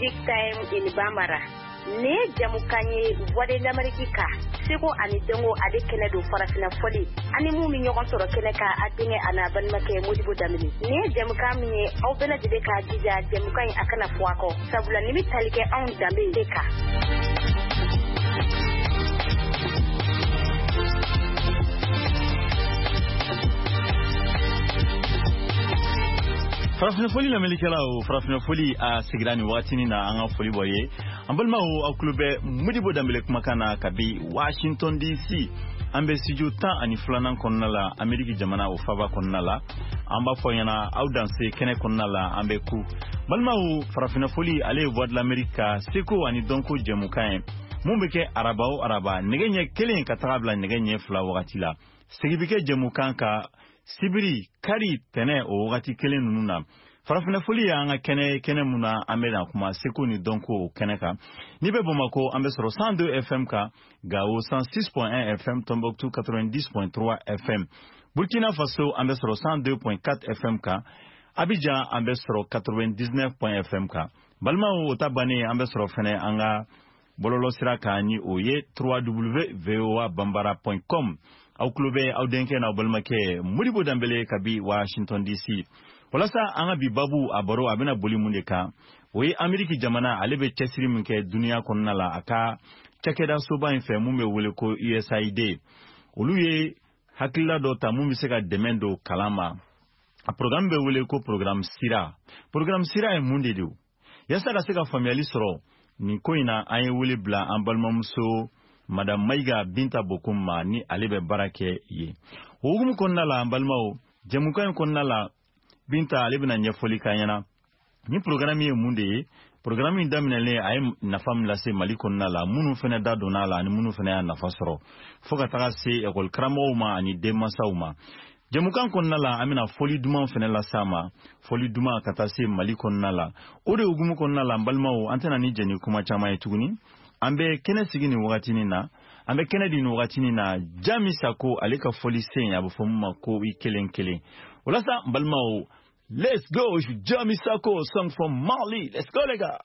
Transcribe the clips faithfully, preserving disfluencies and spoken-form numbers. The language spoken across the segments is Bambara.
Music Time in Bamara. Ne jamukanye wade namarikika seko ani dongo ade kene do farafina foli ani mu mi nyogon soro kene ka adinge ana ban make Modibo Damili ne jamukanye au bela de ka dija jamukanye akana fuako sabula nimi talike an dambe deka Farafina foli la melikala o farafina foli a sigirani watini na anga foli boye ambalma o aklube Modibo Damile kumakana kabi Washington D C ambe studio tan ani flanan konnala Ameriki jamana o fava konnala amba foyana audanse kene konnala ambe ku balma o farafina foli ale voix de l'Amerique seko ani donko jemukaen mumbeke arabao araba negenye kelen katabla negenye fla wakati la segibike jemukan ka Sibiri kari tene o wakati kelen nununa farafina foli ya anga kene kene muna amela kuma seko ni donko kene ka nibe bomako ambe soro cent deux F M ka gao cent six point un F M Tombouctou quatre-vingt-dix point trois F M Burkina Faso ambe soro cent deux point quatre F M ka Abidjan ambe soro quatre-vingt-dix-neuf point F M ka balma o tabane ambe soro fene anga bololo siraka ni oye w w w point voa bambara point com au klube au denke na balmake Modibo Dambele kabi Washington D C wala sa anga bi babu abaro abena boli mundeka oye Ameriki jamana alebe chesiri munke dunia konnala aka chakeda soba infe mume wole ko U S A I D oluye hakilla do ta mumi seka demendo kalama a programme be wole ko programme Sira programme Sira e munde do yasa da seka familiali soro ni koina aye wole bla ambalmamso Madame Maiga Binta Bokuma ni alebe barake ye. Ogum konnala ambalmao, jemukan konnala Binta alebe na nyefoli kanyana. Ni programi ye munde, programi daminale ay nafam lase mali konnala, munu fene da donala, ni munu fene nafasoro. Foka taka se ekol kramo uma ani demasa uma. Jemukan konnala amina foli duma fene la sama, foli duma katase mali konnala. Ode ogum konnala ambalmao antena ni jeni kuma chama etuguni. Ambe kene sigini wakatini na ambe kene di wakatini na jami sako aleka foli senya bufumma ko wi kelen kelen wala sa balmao let's go jami sako song from Mali let's go lega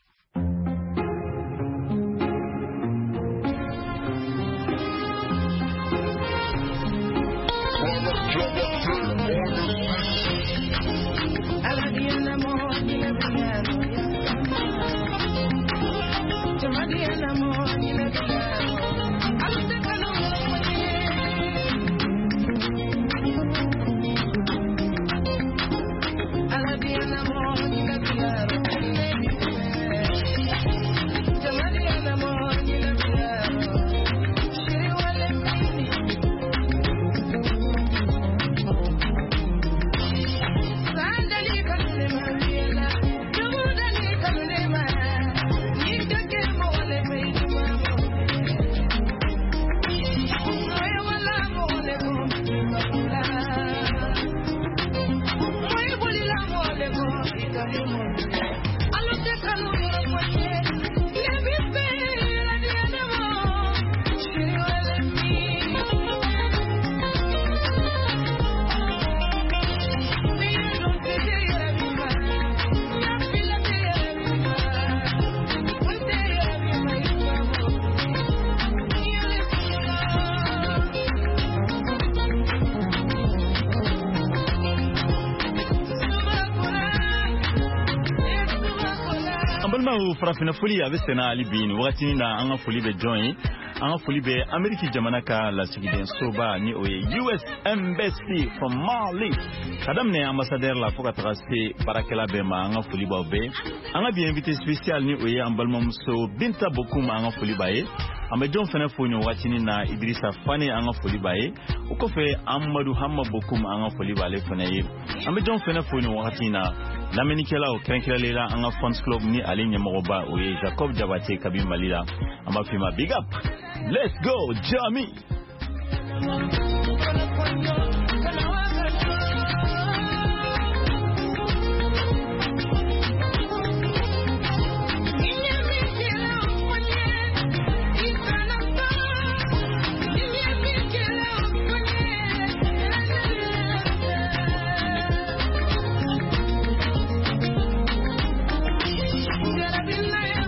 farafina foli avesena alibini wakati na anga foli be join anga foli be Ameriki jamana ka la sigiden soba ni oye U S Embassy from Mali kadam ne ambassadeur la foka trace barakela be ma anga foli ba be anga bi invité spécial ni oye ambalmam so Binta Bokuma anga foli bae amba jon fena fonyo wakati na Idrissa Fane anga foli bae ukofe Amadou Hamma Bokuma anga foli bale fena ye amba jon fena fonyo wakati na Lamenikela o krenkela lela anga fans club ni alinye mogoba oye Jacob Jabate kabi malila amba fima big up let's go Jami Be like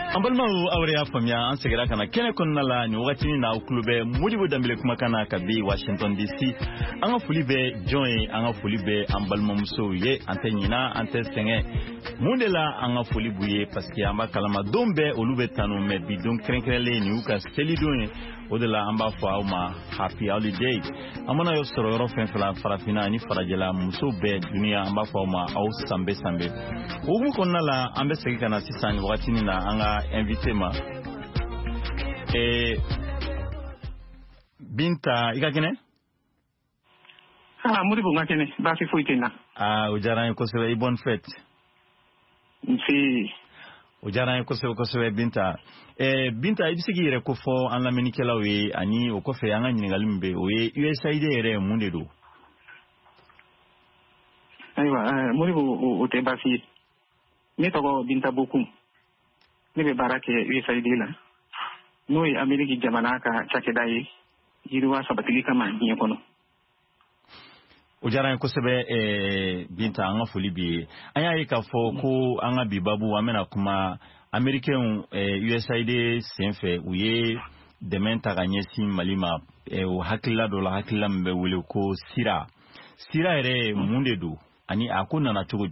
Ambalmaw awre afamya an segera kana kene konna la ni wakati ni na uklube Modibo Dambele kuma kana kabi Washington D C anga fulibe joy anga fulibe ambalma muso ye antanyina ante senge mundela anga fulibuye parce que amba kalama dombe olube tanu me bidon krenkrele ni uka selidon odela amba fa ma happy holiday amana yo soro ro fen fala farafina ni farajela muso be dunia amba fa ma au sambe sambe ugu konna la ambe segi kana sisani wakati ni na anga invité ma eh Binta ikakene ah Modibo ngakene ba fi fuitena ah ujara ko sewe bonne fête si ujara ko sewe ko sewe Binta eh Binta ibisigi yere ko fo an la menikela we ani o ko fe anga nyingali mbe o ye U S A I D yere munde do aywa Modibo o te ba fi ne to Binta bokum ne be barake U S A I D la no e Ameriki jamana ka chake dai yiriwa sabatili kama nyi kono ujara ko sebe eh Binta anga foli bi anya yi ka fo ko anga bi babu amena kuma American eh, U S A I D senfe uye dementa ganyesi malima eh, o hakilla do la hakilla mbe wule ko sira sira ere munde do ani akuna na chogodi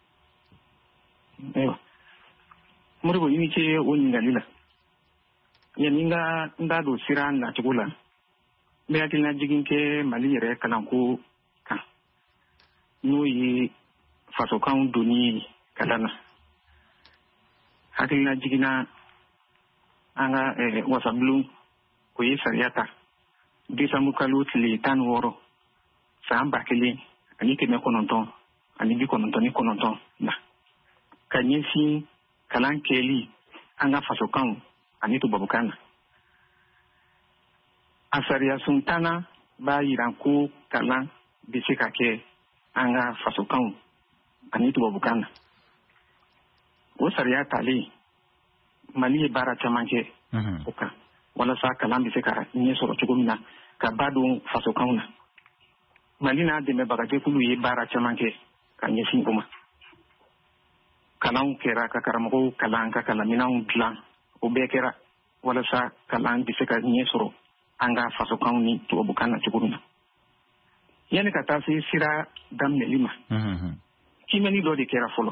ewa Modibo yini che woni ngalila ya ninga ndado sira na chugula me atina jiginke mali yere kananko kan no yi faso kan doni kalana hakilina jigina anga eh, wasablu ko yi sariyata disamu kalu tili tan woro samba kele ani keme kononton ani bi kononton ni kononton na kanyesi kalan keli anga faso kan ani to babukana asariya suntana ba yiranko kalan bisika ke anga faso kan ani to babukana o sariya tale mali bara tamanke mhm oka wala sa kalan bisika ni soro chugumina ka bado faso kan mali na de me bagaje kulu ye bara tamanke kan yesin kuma kalan kera ka karamo kalan ka kalamina undlan o bekera wala sa kalan bisika ni soro anga faso kan ni to bukana chugumina yani ka tasi sira damne lima mhm kimeni do de kera folo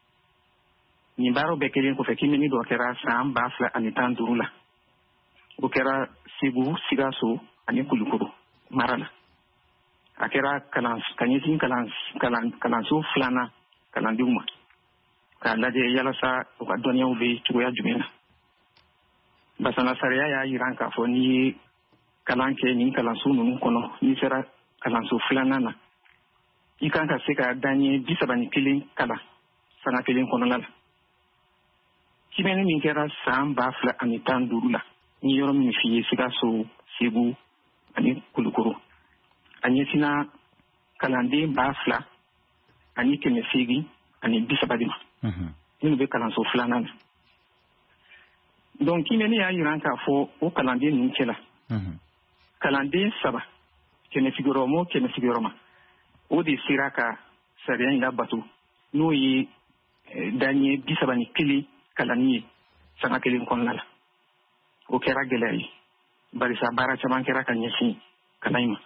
ni baro bekelen ko fe kimeni do kera sam bafla anitan durula o kera sibu sigaso ani kulukuru marala akera kalan kanyisin kalan kalan kalan so flana kalan duma kala de yala sa o ka donya ube tuya jumena basana sariya ya yiranka fo ni kalan ke ni kalan so nunu kono ni sera kalan so flana na ikan ka se ka danye bisabani kilin kala sana kilin kono lala kimeni min kera sam bafla anitan durula ni yoro min fiye siga so sebu ani kulukuru ani sina kalande bafla ani keme sigi ani bisabadima mhm ni be kalan so flana na donc kimeni ya yiranka fo o kalande nin kela mhm kalande saba keme sigoromo keme sigoroma o de siraka sariyan la batu no yi eh, danye bisabani kili kalani sanga kelin konnala o kera gelay bari sa bara chaman kera kan yesi kalaima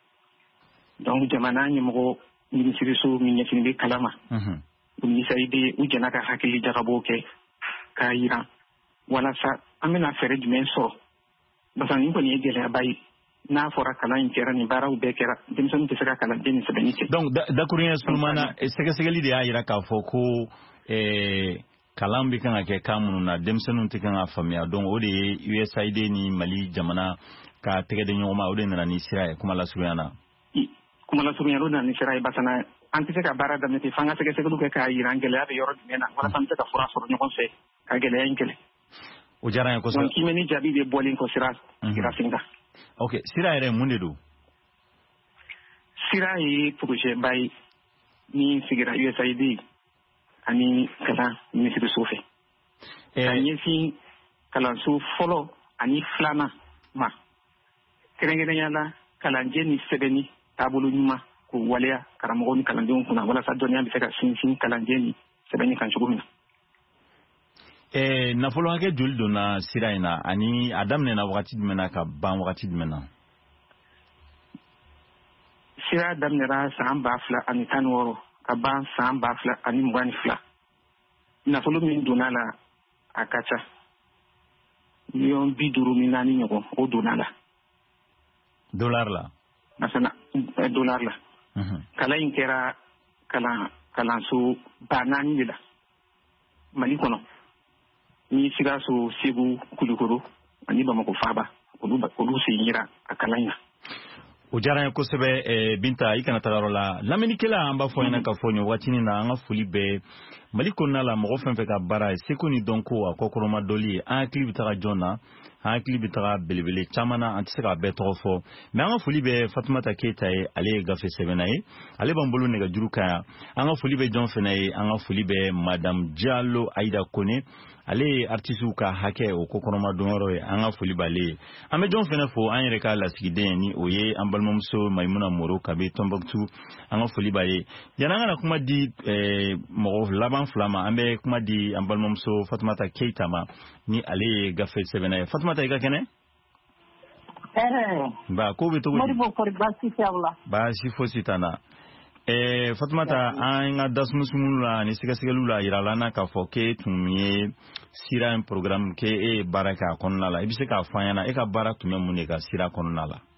donc jamana ni mo ministre so mi yesi be kalama mhm ni saide u janaka hakili jagabo ke kayira wala sa amina fere jumen so basan ni ko ni gele bay na fora kalan kera ni bara u be kera dimson te sera kalan den se benite donc da kuriya sulmana sege sege li de ayira ka fo ko eh kalambi kan ake kamunu na demsenun tikan afamia donc o de U S A I D ni Mali jamana ka tege de nyoma o de na ni sira kuma la suriyana kuma la suriyana na ni sira basana antise ka bara da meti fanga sege sege lu ke ka irangele abe yoro mena wala tamte ka fura soro nyokon se ka gele yankele o jara ko so donc kimeni jabi de bolin ko sira sira singa okay sira ere munde do sira yi projet bay ni sigira U S A I D ani kala ministre sofe eh ani si kala so follow ani flana ma kerengene yala kala jeni sebeni tabulu nyuma ko waleya karamo ni kala ndon kuna wala sa donya bi seka sin sin kala jeni sebeni kan chugumina Eh, nafolo hakɛ joli donna sira in na ani a daminɛna wagati jumɛn na ka ban wagati jumɛn na? Sira daminɛra san ba fila ani tan ni wɔɔrɔ ka ban san ba fila ani mugan ni fila. Nafolo min donna la a ka ca miliyɔn bi duuru ni naani ɲɔgɔn o donna la. Dollar la? Masana dollar la. Mhm. Kalan in kɛra kalan kalanso ba naani de la Mali kɔnɔ. Ni Sikaso, Segu, Kulukoro ani Bamako Faba olu olu se yira a kalan in na. O diyara n ye kosɛbɛ eh, Binta i kana taga yɔrɔ la lamɛnnikɛla an b'a fɔ ɲɛna ka fɔ nin waati na an ka foli bɛɛ Mali kɔnɔna la mɔgɔ fɛn fɛn ka baara ye seko ni dɔnko a kɔkɔrɔma dɔli ye an hakili bɛ taga jɔn na an hakili bɛ taga belebele caman na an tɛ se k'a bɛɛ tɔgɔ fɔ mais an ka foli bɛ Fatumata Keyita ye ale ye gafe sɛbɛnna ye ale b'an bolo nɛgɛjuru kan yan an ka foli bɛ jɔn fɛnɛ ye an ka foli bɛ Madame Diallo Aïda Kone ale ye artisiw ka hakɛ o kokɔrɔma dɔnyɔrɔ ye an ka foli b'ale ye an bɛ jɔn fɛnɛ fo an yɛrɛ ka lasigiden ni o ye an balimamuso Maimuna Moro Kabe Tombouctou an ka foli b'a ye yanni an kana kuma di eh, mɔgɔ laban fila ma an bɛ kuma di an balimamuso Fatumata Keyita ma ni ale ye gafe sɛbɛnna ye Fatumata i ka kɛnɛ ɛɛ ba ko bɛ cogo di Modibo kɔri baasi tɛ aw la baasi fosi t'an na eh, Fatumata an ka dasumusumu la ni sɛgɛsɛgɛliw la yira la an na k'a fɔ k'e tun ye sira in programme k'e ye baara kɛ a kɔnɔna la i bɛ se k'a fɔ an ɲɛna e ka baara tun bɛ mun de ka sira kɔnɔna la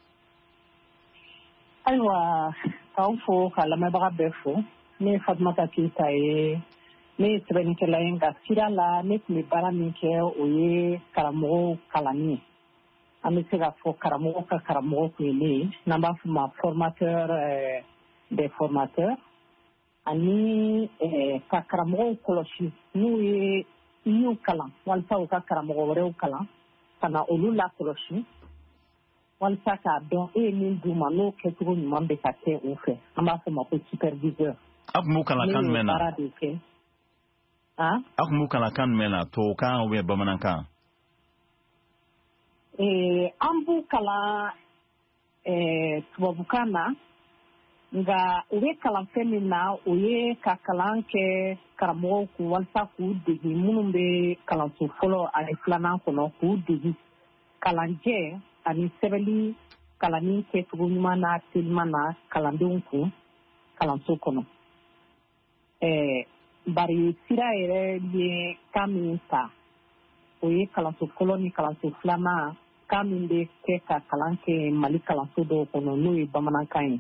ayiwa k'aw fo ka lamɛnbaga bɛɛ fo ne ye Fatumata Keyita ye ne ye sɛbɛnnikɛla ye nka sira la ne tun bɛ baara min kɛ o ye karamɔgɔw kalanni ye an bɛ se k'a fɔ karamɔgɔ ka karamɔgɔ tun ye ne ye n'an b'a fɔ ma formateur euh, des formateurs ani euh, ka karamɔgɔw kɔlɔsi n'u ye y'u kalan walasa u ka karamɔgɔ wɛrɛw kalan ka na olu la kɔlɔsi walasa k'a dɔn e ye min d'u ma n'o kɛcogo ɲuman bɛ ka kɛ u fɛ an b'a fɔ ma ko superviseur a tun b'u kalan kan jumɛn na baara de kɛ a tun b'u kalan kan jumɛn na tubabukan ou bien bamanankan an b'u kalan tubabukan na nka u bɛ kalan fɛn min na o ye ka kalan kɛ karamɔgɔw kun walasa k'u dege minnu bɛ kalanso fɔlɔ ani filanan kɔnɔ k'u dege kalanjɛ ani sɛbɛnni kalanni kɛcogo ɲuman na teliman na kalandenw kun kalanso kɔnɔ bari sira yɛrɛ ye kan min ta o ye kalanso fɔlɔ ni kalanso filanan kan min bɛ kɛ ka kalan kɛ Mali kalanso dɔw kɔnɔ n'o ye bamanankan ye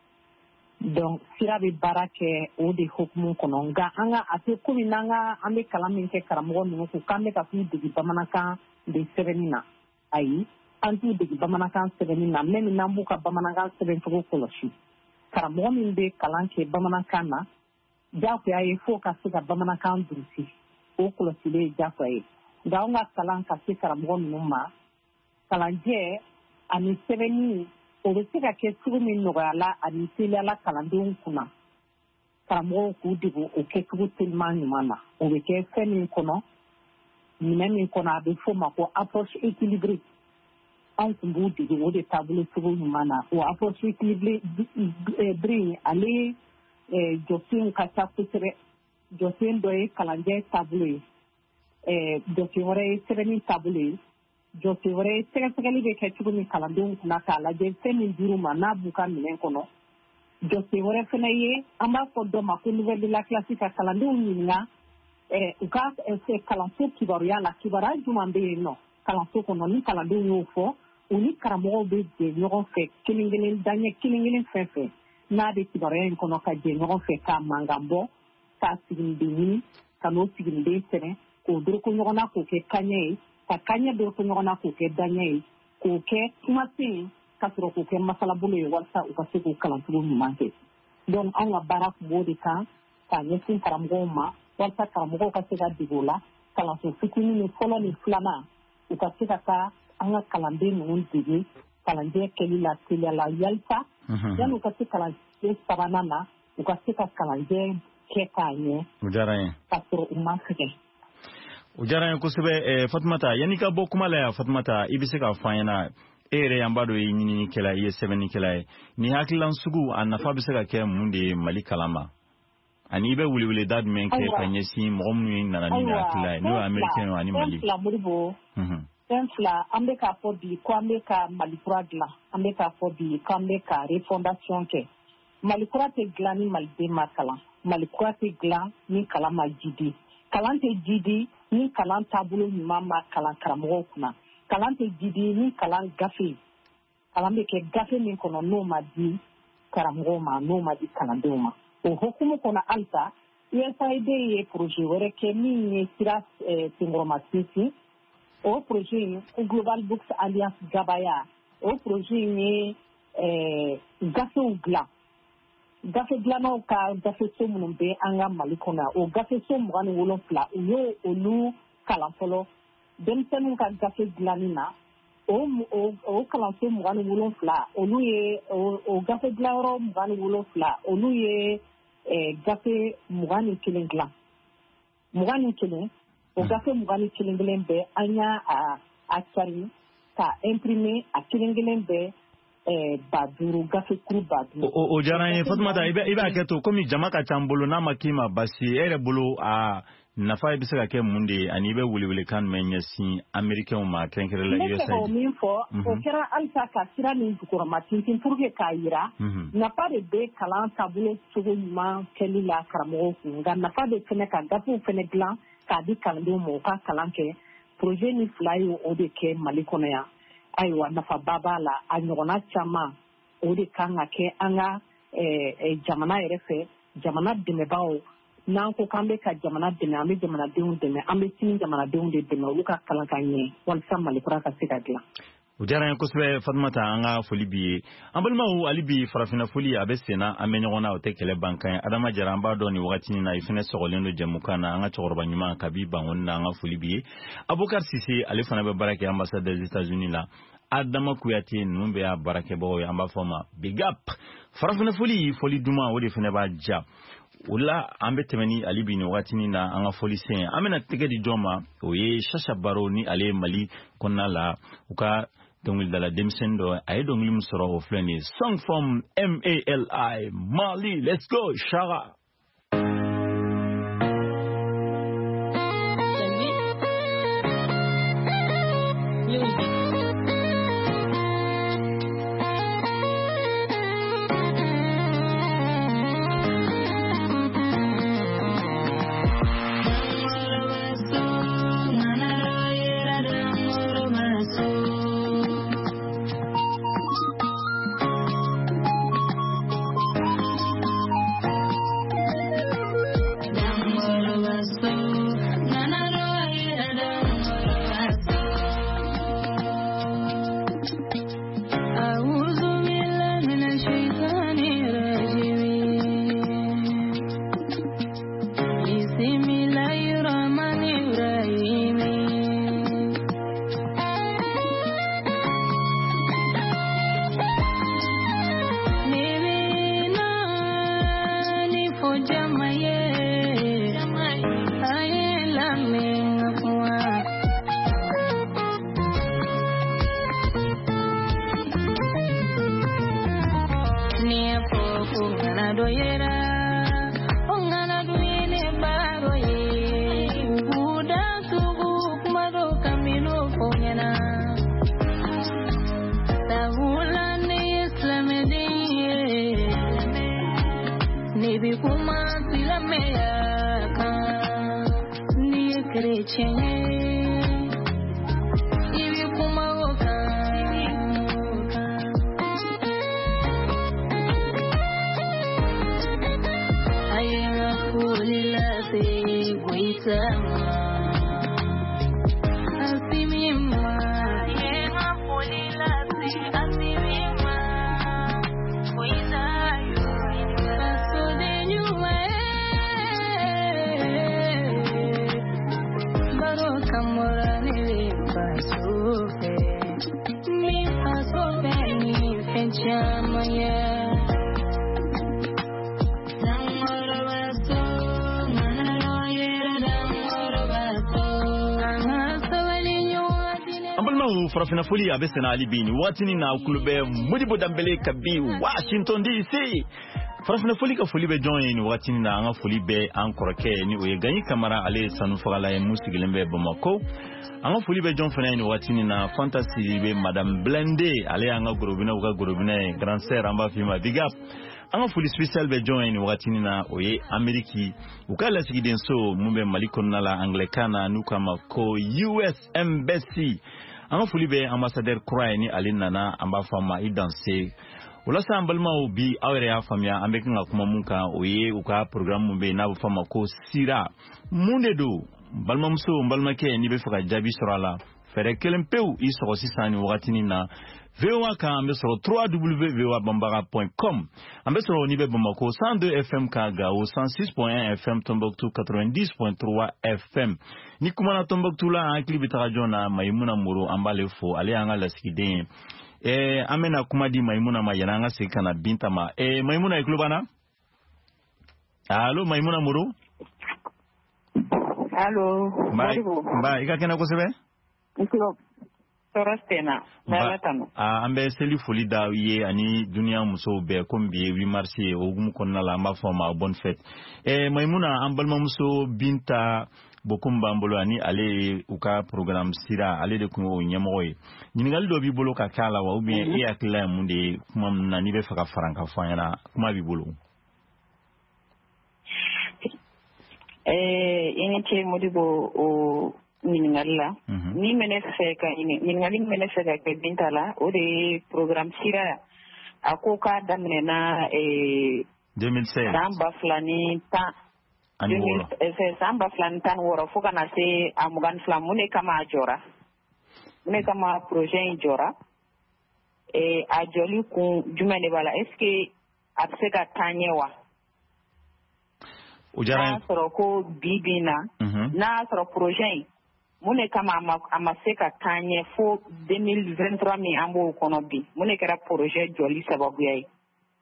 donc sira bɛ baara kɛ o de hukumu kɔnɔ nka an ka a tɛ komi n'an ka an bɛ kalan min kɛ karamɔgɔ ninnu kun k'an bɛ ka t'u dege bamanankan de sɛbɛnni na ayi an t'u dege bamanankan sɛbɛnni na même n'an b'u ka bamanankan sɛbɛncogo kɔlɔsi karamɔgɔ min bɛ kalan kɛ bamanankan na diyagoya ye fo ka se ka bamanankan durusi o kɔlɔsilen ye diyagoya ye nka anw ka kalan ka se karamɔgɔ ninnu ma kalanjɛ ani sɛbɛnni o bɛ se ka kɛ cogo min nɔgɔya la ani teliyala kalandenw kunna karamɔgɔw k'u dege o kɛcogo teliman ɲuman na o bɛ kɛ fɛn min kɔnɔ minɛn min kɔnɔ a bɛ f'o ma ko approche équilibrée anw tun b'u dege o de taabolo cogo ɲuman na o approche équilibrée in ale jɔsenw ka ca kosɛbɛ jɔsen dɔ ye kalanjɛ taabolo ye jɔsen wɛrɛ ye sɛbɛnni taabolo ye jɔsen wɛrɛ ye sɛgɛsɛgɛli bɛ kɛ cogo min kalandenw kunna k'a lajɛ fɛn min dir'u ma n'a b'u ka minɛn kɔnɔ jɔsen wɛrɛ fana ye an b'a fɔ dɔ ma ko nouvelle de la classe ka kalandenw ɲininka u ka kalanso kibaruya la kibaruya jumɛn bɛ yen nɔ kalanso kɔnɔ ni kalandenw y'o fɔ u ni karamɔgɔw bɛ jɛ ɲɔgɔn fɛ kelen kelen daɲɛ kelen kelen fɛn fɛn n'a bɛ kibaruya in kɔnɔ ka jɛ ɲɔgɔn fɛ k'a mankan bɔ k'a siginiden ɲini ka n'o siginiden sɛbɛn k'o doroko ɲɔgɔn na k'o kɛ kaɲɛ ye ka kaɲɛ doroko ɲɔgɔn na k'o kɛ daɲɛ ye k'o kɛ kumasen ka sɔrɔ k'o kɛ masalabolo ye walasa u ka se k'o kalancogo ɲuman kɛ donc anw ka baara tun b'o de kan k'a ɲɛsin karamɔgɔw ma walasa karamɔgɔw ka se ka dege o la kalanso fitinin ni fɔlɔ ni filanan u ka se ka taa an ka kalanden ninnu dege kalanjɛ kɛli la teliya la yalisa yanni u ka se kalanjɛ sabanan na u ka se ka kalanjɛ kɛ k'a ɲɛ ka sɔrɔ u ma sɛgɛn. O diyara n ye kosɛbɛ Fatumata yanni ka bɔ kuma la yan Fatumata i bɛ se k'a fɔ an ɲɛna e yɛrɛ y'an b'a dɔn i ye ɲininikɛla i ye sɛbɛnnikɛla ye nin hakililan sugu a nafa bɛ se ka kɛ mun de ye Mali kalan ma ani be wuli wuli dad men ke kanyesi mo mu na na ni akla no american ani mali la muribo mhm fla ambe ka fo bi ko ambe ka malikura gla ambe ka fo bi ko ambe ka refondation ke malikura te gla ni malbe makala malikura te gla ni kala majidi kalante jidi ni kalan tabulo ni mama kalan karamo kuna kalante jidi ni kalan gafe kalambe ke gafe min kono no madi karamo ma no madi kalandoma o hukumu kona alta U S A I D ye projet wore ke ni sira tingromatisi o projet o Global Books Alliance Gabaya o projet ni gafe ugla gafe glano ka gafe somunum be anga malikona o gafe somugani wolon fla uyo olu kalafolo demsenu ka gafe glanina o o o kalanso mugani wolon fla olu ye o gafe glaro mugani wolon fla olu ye eh gafe mugani kelen glan mugani kelen o gafe mugani kelen glen be anya a a tsari ka imprimer a kelen glen be eh baduru gafe kuru baduru o o jaranye Fatmata ibe ibe aketo komi jamaka chambolo na makima basi ere bolo a nafa ibe saka ke munde ani be wuli wuli kan menyasi american ma kenkere la U S A I D min fo o kera alta ka sira min dukura matin pour que kayira na pas de be kalan tabulo sogo ma kelila karamo nga na pas de fene ka gafu fene glan ka di kalando mo ka kalanke projet ni fly o de ke malikona ya aiwa nafa baba la a ɲɔgɔnna caman o de kan ka kɛ an ka jamana yɛrɛ fɛ jamana dɛmɛbaaw n'an ko k'an bɛ ka jamana dɛmɛ an bɛ jamanadenw dɛmɛ an bɛ sini jamanadenw de dɛmɛ olu ka kalan ka ɲɛ walasa malikura ka se ka dilan. o diyara n ye kosɛbɛ Fatumata an ka foli b'i ye an balimaw hali bi farafina foli a bɛ senna an bɛ ɲɔgɔn na o tɛ kɛlɛ ban kan ye Adama Jara an b'a dɔn nin wagati in na i fana sɔgɔlen don jɛmukan na an ka cɛkɔrɔba ɲuman kabi Bangoni na an ka foli b'i ye Abubakar Sise ale fana bɛ baara kɛ ambassade des États-Unis la Adama Kuyate ninnu bɛ y'a baarakɛbagaw ye an b'a fɔ ma big up farafina foli foli duman o de fana b'a ja o la an bɛ tɛmɛ ni hali bi nin wagati in na an ka foli sen an bɛna tɛgɛ di jɔn ma o ye Chacha Baro ni ale ye Mali kɔnɔna la u ka dɔnkilidala denmisɛnnin dɔ a ye dɔnkili min sɔrɔ o filɛ nin ye song from M A L I Mali let's go Chacha. farafina foli a bɛ senna hali bi ni waati ni na kulo bɛ Modibo Dembele kabi Washington D C farafina foli ka foli bɛ jɔn ye ni wagati na an ka foli bɛ an kɔrɔkɛ ni o ye Gagny Camara ale sanu fagala ye mun sigilen bɛ Bamako an ka foli bɛ jɔn fana ye ni wagati na Fantasy bɛ Madame Blende ale y'an ka gorobinɛ u ka gorobinɛ grand sœur an b'a f'i ma big up an ka foli spécial bɛ jɔn ye ni wagati na o ye Ameriki u ka lasigiden so mun bɛ Mali kɔnɔna la Anglais na n'u k'a ma ko U S Embassy an ka foli bɛ ambassadeur kura ye ni ale nana an b'a fɔ a ma i danse Walasa an balimaw bi aw yɛrɛ y'a faamuya an bɛ kan ka kuma mun kan o ye u ka programme mun bɛ yen n'a bɛ fɔ a ma ko Sira mun de don balimamuso balimakɛ n'i bɛ fɛ ka jaabi sɔrɔ a la fɛrɛ kelen pewu i sɔgɔ sisan ni wagatinin na V O A kan an bɛ sɔrɔ w w w point v o a banbaga point com an bɛ sɔrɔ n'i bɛ Bamako cent deux F M kan Gao cent six point un F M Tombouctou quatre-vingt-dix point trois F M ni kumana Tombouctou la an hakili bɛ taga jɔn na Mayimuna Moro an b'ale fo ale y'an ka lasigiden ye Eh, an bɛna kuma di Maimuna ma yana an ka segin ka na Binta ma. Eh, Maimuna i tulo b'an na? Allo, Maimuna Moro? Allo, Modibo. Ba, i ka kɛnɛ kosɛbɛ? N tulo tɔɔrɔ tɛ n na. N'Ala tanu. Ah, an bɛ seli foli da aw ye ani duniya musow bɛɛ komi bi ye huit mars ye o hukumu kɔnɔna la an b'a fɔ a ma bonne fête. Eh, Maimuna an balimamuso Binta Bokum b'an bolo ani ale u ka programme Sira ale de kun o ɲɛmɔgɔ ye ɲininkali dɔ b'i bolo ka k'a la wa ou bien e hakilila ye mun de ye kuma min na n'i bɛ fɛ ka fara n ka fɔ an ɲɛna kuma b'i bolo. Eh, i ni ce Modibo o ɲininkali la ni mɛ ne fɛ ka ɲininkali min bɛ ne fɛ ka kɛ Binta la o de ye programme Sira a ko k'a daminɛna eh, deux mille seize san ba fila ni tan san ba fila ni tan ni wɔɔrɔ fo ka na se a mugan ni fila mun de kama a jɔra mun de kama projet in jɔra a jɔli kun jumɛn de b'a la est ce que a bɛ se ka taa ɲɛ wa n'a sɔrɔ ko bi bi na n'a sɔrɔ projet in mun de kama a ma se ka taa ɲɛ fo deux mille vingt-trois min an b'o kɔnɔ bi mun de kɛra projet jɔli sababuya ye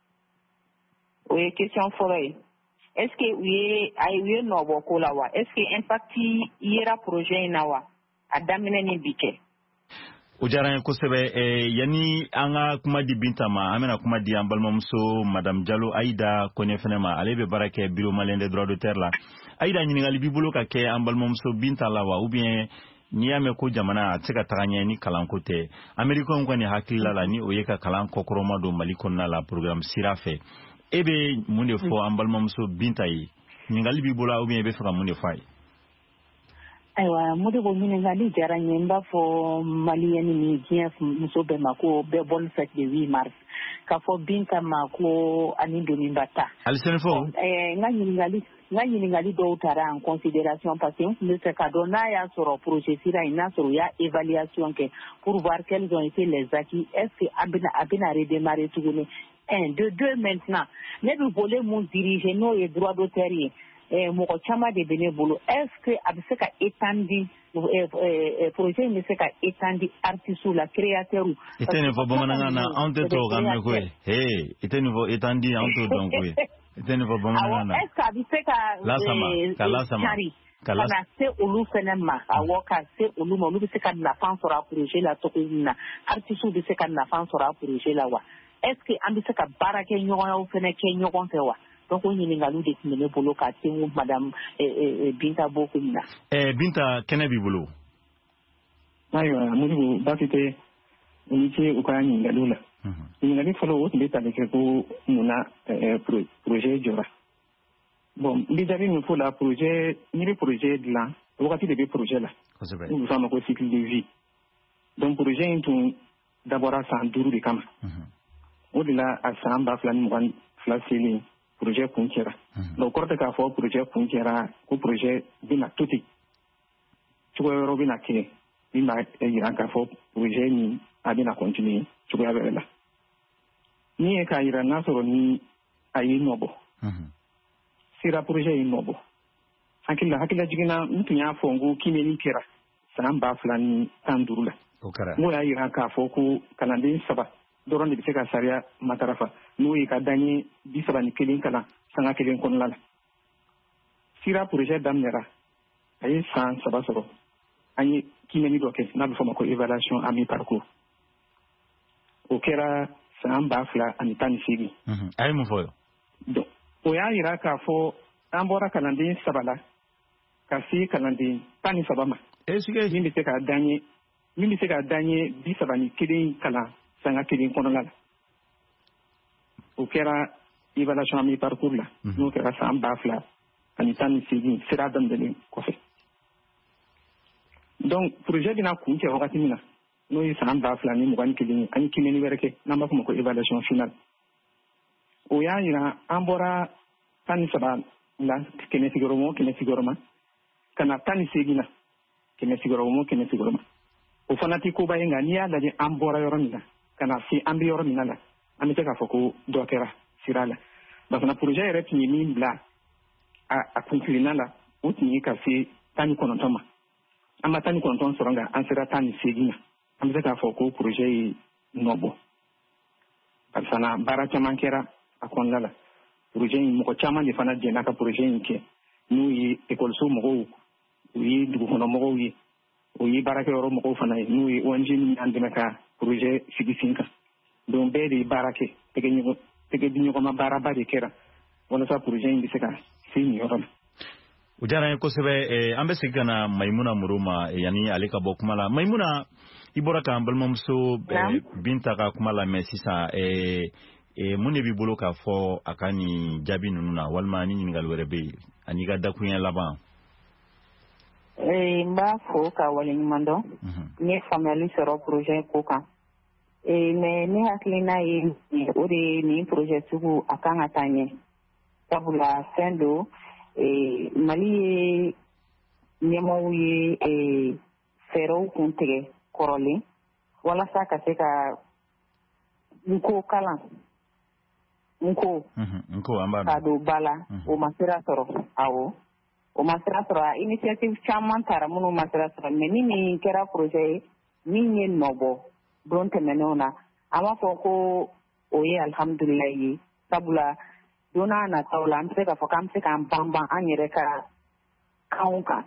o ye question fɔlɔ ye. Est-ce que u ye a ye nɔbɔ ko la wa est ce que impact yera projet in na wa a daminɛ ni bi cɛ o diyara n ye kosɛbɛ yanni an ka kuma di Binta ma an bɛna kuma di an balimamuso Madame Diallo Aïda Kone fɛnɛ ma ale bɛ baara kɛ bureau malien des droits d'auteur la Aïda ɲininkali b'i bolo ka kɛ an balimamuso Binta la wa ou bien n'i y'a mɛn ko jamana a tɛ se ka taga ɲɛ ni kalanko tɛ Américains kɔni hakilila la ni o ye ka kalan kɔkɔrɔma don Mali kɔnɔna la programme Sira fɛ e bɛ mun de fɔ an balimamuso Binta ye ɲininkali b'i bolo ou bien e bɛ fɛ ka mun de fɔ a ye. Ayiwa Modibo ɲininkali diyara n ye n b'a fɔ maliyɛni ni diɲɛ muso bɛɛ ma ko bɛɛ bonne fête de huit mars k'a fɔ Binta ma ko ani doniba ta. hali sɛnɛ fɔ. n ka ɲininkali n ka ɲininkali dɔw taara en considération parce que n tun bɛ fɛ ka dɔn n'a y'a sɔrɔ projet Sira in n'a sɔrɔ u y'a évaluation kɛ pour voir quels ont été les acquis est ce que a bɛna a bɛna redémarrer tuguni. Un, de deux maintenant ne bɛ volet mun diriger n'o ye droit d'auteur ye mɔgɔ caman de bɛ ne bolo est ce que a bɛ se ka étendre projet in bɛ se ka étendre artistes la créateurs. i tɛ nin fɔ bamanankan na anw tɛ tubabu kan mɛn koyi hey i tɛ nin fɔ étendre anw t'o dɔn koyi i tɛ nin fɔ bamanankan na. est ce que a bɛ se ka lasama ka lasama ka na se olu fɛnɛ ma awɔ ka se olu ma olu bɛ se ka nafa sɔrɔ a projet la cogo min na artistes bɛ se ka nafa sɔrɔ a projet la wa. Est ce que an bɛ se ka baara kɛ ɲɔgɔnyaw fɛnɛ kɛ ɲɔgɔn fɛ wa donc o ɲininkaliw de tun bɛ ne bolo ka se Madame Binta Bokum na. Eh, Binta kɛnɛ b'i bolo. Ayiwa Modibo baasi tɛ i ni ce u ka ɲininkaliw la. ɲininkali fɔlɔ o tun bɛ tali kɛ ko munna projet jɔra. bon n bɛ jaabi min fɔ la projet n'i bɛ projet dilan wagati de bɛ projet la. kosɛbɛ. n'u bɛ fɔ a ma ko cycle de vie donc projet in tun dabɔra san duuru de kama. o de la a san ba fila ni mugan fila selen projet kun kɛra. donc kɔrɔ tɛ k'a fɔ projet kun kɛra ko projet bɛna to ten cogoya wɛrɛw bɛna kɛ min b'a yira k'a fɔ projet nin a bɛna continuer cogoya wɛrɛ la. min ye k'a yira n'a sɔrɔ ni a ye nɔbɔ. Sira projet ye nɔbɔ. hakilila hakilila jiginna n tun y'a fɔ n ko kimɛni kɛra san ba fila ni tan duuru la. n'o y'a yira k'a fɔ ko kalanden saba dɔrɔn de bɛ se ka sariya matarafa n'o ye ka dan ye bi saba ni kelen kalan sanga kelen kɔnɔna la. Sira projet daminɛra a ye san saba sɔrɔ an ye kimɛni dɔ kɛ n'a bɛ fɔ ma ko évaluation à mi parcours o kɛra san ba fila ani tan ni seegin. a ye mun fɔ. donc o y'a yira k'a fɔ an bɔra kalanden saba la ka se kalanden tan ni saba ma min bɛ se ka dan ye min bɛ se ka dan ye bi saba ni kelen kalan sanga kelen kɔnɔna la o kɛra évaluation mi parcours la n'o kɛra san ba fila ani tan ni seegin sira daminɛlen kɔfɛ donc projet bɛna kun cɛ wagati min na n'o ye san ba fila ni mugan ni kelen ye an ye kimɛnni wɛrɛ kɛ n'an b'a fɔ o ma ko évaluation finale o y'a yira an bɔra tan ni saba la kɛmɛ sigiyɔrɔma o kɛmɛ sigiyɔrɔma ka na tan ni seegin na kɛmɛ sigiyɔrɔma o kɛmɛ sigiyɔrɔma o fana tɛ koba ye nka n'i y'a lajɛ an bɔra yɔrɔ min na ka na se an bɛ yɔrɔ min na la an bɛ se k'a fɔ ko dɔ kɛra sira la parce que projet yɛrɛ tun ye min bila a a kunkilenna la o tun ye ka se tan ni kɔnɔntɔn ma an ma tan ni kɔnɔntɔn sɔrɔ nka an sera tan ni seegin na an bɛ se k'a fɔ ko projet ye nɔ bɔ parce que na baara caman kɛra a kɔnɔna la projet in mɔgɔ caman de fana jɛnna ka projet in kɛ n'o ye ekɔliso mɔgɔw o ye dugukɔnɔmɔgɔw ye o ye baarakɛyɔrɔ mɔgɔw fana ye n'o ye O N G min y'an dɛmɛ ka projet sigi sen kan donc bɛɛ de ye baara kɛ tɛgɛ ɲɔgɔn tɛgɛ di ɲɔgɔn ma baaraba de kɛra walasa projet in bɛ se ka se nin yɔrɔ la. o diyara n ye kosɛbɛ an bɛ segin ka na Mayimuna Moro ma yanni ale ka bɔ kuma la. Mayimuna, i bɔra k'an balimamuso Binta ka kuma lamɛn sisan mun de b'i bolo k'a fɔ a ka nin jaabi ninnu na walima ni ɲininkali wɛrɛ bɛ yen ani ka dakuruɲɛ laban? n b'a fɔ ka waleɲuman dɔn n ye faamuyali sɔrɔ projet ko kan mais ne hakilina ye o de ye nin projet sugu a kan ka taa ɲɛ sabula fɛn do Mali ye ɲɛmɔgɔw ye fɛɛrɛw kun tigɛ kɔrɔlen walasa ka se ka nko kalan nko ka don ba la o ma sira sɔrɔ awɔ o ma sira sɔrɔ initiative caman taara minnu ma sira sɔrɔ mais ni nin kɛra projet ye min ye nɔbɔ don tɛmɛnenw na an b'a fɔ ko o ye alhamdulilayi ye sabula don n'a nataw la an bɛ se k'a fɔ k'an bɛ se k'an banban an yɛrɛ ka kanw kan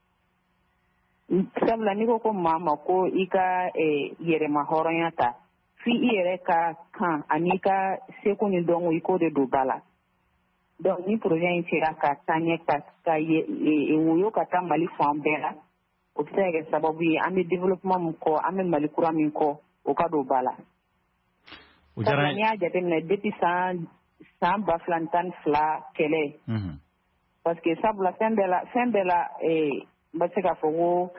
sabula n'i ko ko maa ma ko i ka yɛrɛma hɔrɔnya ta f'i i yɛrɛ ka kan ani ka seko ni dɔnko i k'o de don ba la donc ni projet in sera ka taa ɲɛ ka ka woyo ka taa Mali fan bɛɛ la o bɛ se ka kɛ sababu ye an bɛ développement min kɔ an bɛ Mali kura min kɔ o ka don ba la. sabula n'i y'a jateminɛ depuis san san ba fila ni tan ni fila kɛlɛ parce que sabula fɛn bɛɛ la fɛn bɛɛ la n bɛ se k'a fɔ ko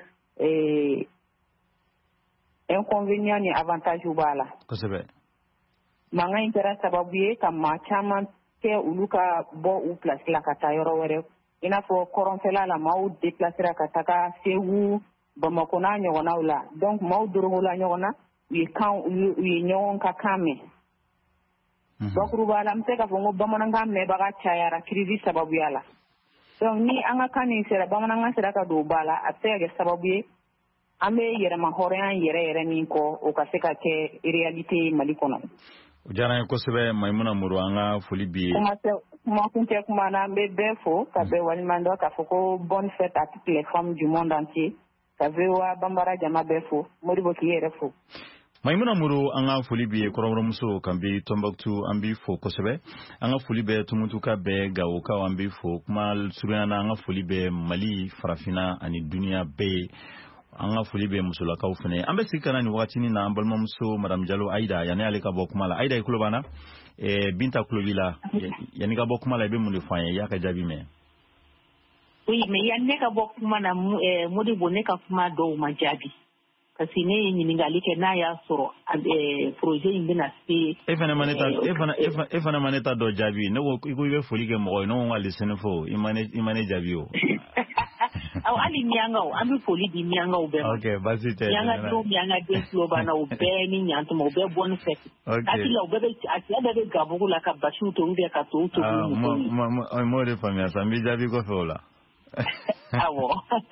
inconvénient ni avantage b'a la. kosɛbɛ. mankan in kɛra sababu ye ka maa caman kɛ olu ka bɔ u place la ka taa yɔrɔ wɛrɛ i n'a fɔ kɔrɔnfɛla la maaw déplacera ka taga Segu Bamako n'a ɲɔgɔnnaw la donc maaw dorogola ɲɔgɔn na u ye kan u ye ɲɔgɔn ka kan mɛn. bakuruba la n bɛ se k'a fɔ ko bamanankan mɛnbaga cayara crise sababuya la donc ni an ka kan nin sera bamanankan sera ka don ba la a bɛ se ka kɛ sababu ye an bɛ yɛrɛma hɔrɔnya yɛrɛ yɛrɛ min kɔ o ka se ka kɛ réalité Mali kɔnɔ. o diyara n ye kosɛbɛ Mayimuna Moro, an ka foli b'i ye. kuma kuncɛ kuma na n bɛ bɛɛ fo ka bɛɛ waliɲuman dɔn k'a fɔ ko bonne fête à toutes les femmes du monde entier ka V O A Banbara jama bɛɛ fo Modibo k'i yɛrɛ fo. Mayimuna Moro, an ka foli b'i ye kɔrɔbɔrɔmuso kan bi Tombouctou an b'i fo kosɛbɛ an ka foli bɛ Tumutuka bɛɛ Gawokaw an b'i fo kuma surunya na an ka foli bɛ Mali farafinna ani duniya bɛɛ ye an ka foli bɛ musolakaw fana an bɛ sigi ka na nin wagatinin na an balimamuso Madame Jalo Aïda yanni ale ka bɔ kuma la Aïda i tulo b'an na Binta tulo b'i la yanni ka bɔ kuma la i bɛ mun de fɔ an ye i y'a ka jaabi mɛn. oui mais yanni ne ka bɔ kuma na Modibo ne ka kuma dɔw ma jaabi parce que ne ye ɲininkali kɛ n'a y'a sɔrɔ projet in bɛna se. e fana ma ne ta e fana e fana ma ne ta dɔ jaabi ne ko i ko i bɛ foli kɛ mɔgɔ ye ne ko n ka leseni fɔ i ma ne i ma ne jaabi o. aw hali miyankaw an bɛ foli di miyankaw bɛɛ ma. ok basi tɛ. miyanka denw miyanka den tulo b'an na o bɛɛ ni ɲantuma o bɛɛ bɔ ni fɛ. ok hakili la o bɛɛ bɛ a cɛ bɛɛ bɛ gabugu la ka basiw tobi bɛɛ ka tow tobi. aa n m'o de faamuya sa n bɛ jaabi kɔfɛ o la. awɔ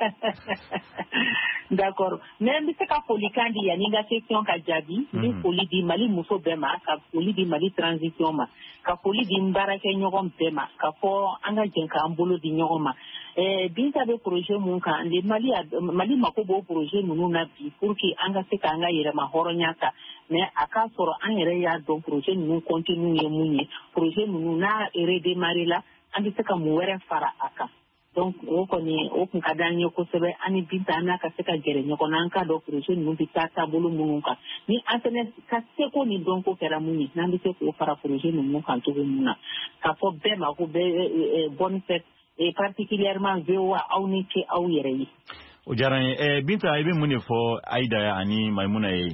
d'accord mais n bɛ se ka folikan di yanni n ka question ka jaabi n bɛ foli di Mali muso bɛɛ ma ka foli di Mali transition ma ka foli di n baarakɛɲɔgɔn bɛɛ ma ka fɔ an ka jɛn k'an bolo di ɲɔgɔn ma Binta bɛ projet mun kan Mali Mali mako b'o projet ninnu na bi pour que an ka se k'an ka yɛrɛma hɔrɔnya ta mais a ka sɔrɔ an yɛrɛ y'a dɔn projet ninnu continue ye mun ye projet ninnu n'a redémarrer la an bɛ se ka mun wɛrɛ fara a kan donc o kɔni o kun ka d'an ye kosɛbɛ an ni Binta n'a ka se ka gɛrɛ ɲɔgɔn na an ka dɔn projet ninnu bɛ taa taabolo minnu kan ni an fɛnɛ ka seko ni dɔnko kɛra mun ye n'an bɛ se k'o fara projet ninnu kan cogo min na k'a fɔ bɛɛ ma ko bɛɛ bonne fête et particulièrement V O A aw ni ce aw yɛrɛ ye. O diyara n ye Binta i bɛ mun de fɔ Ayida ani Maimuna ye.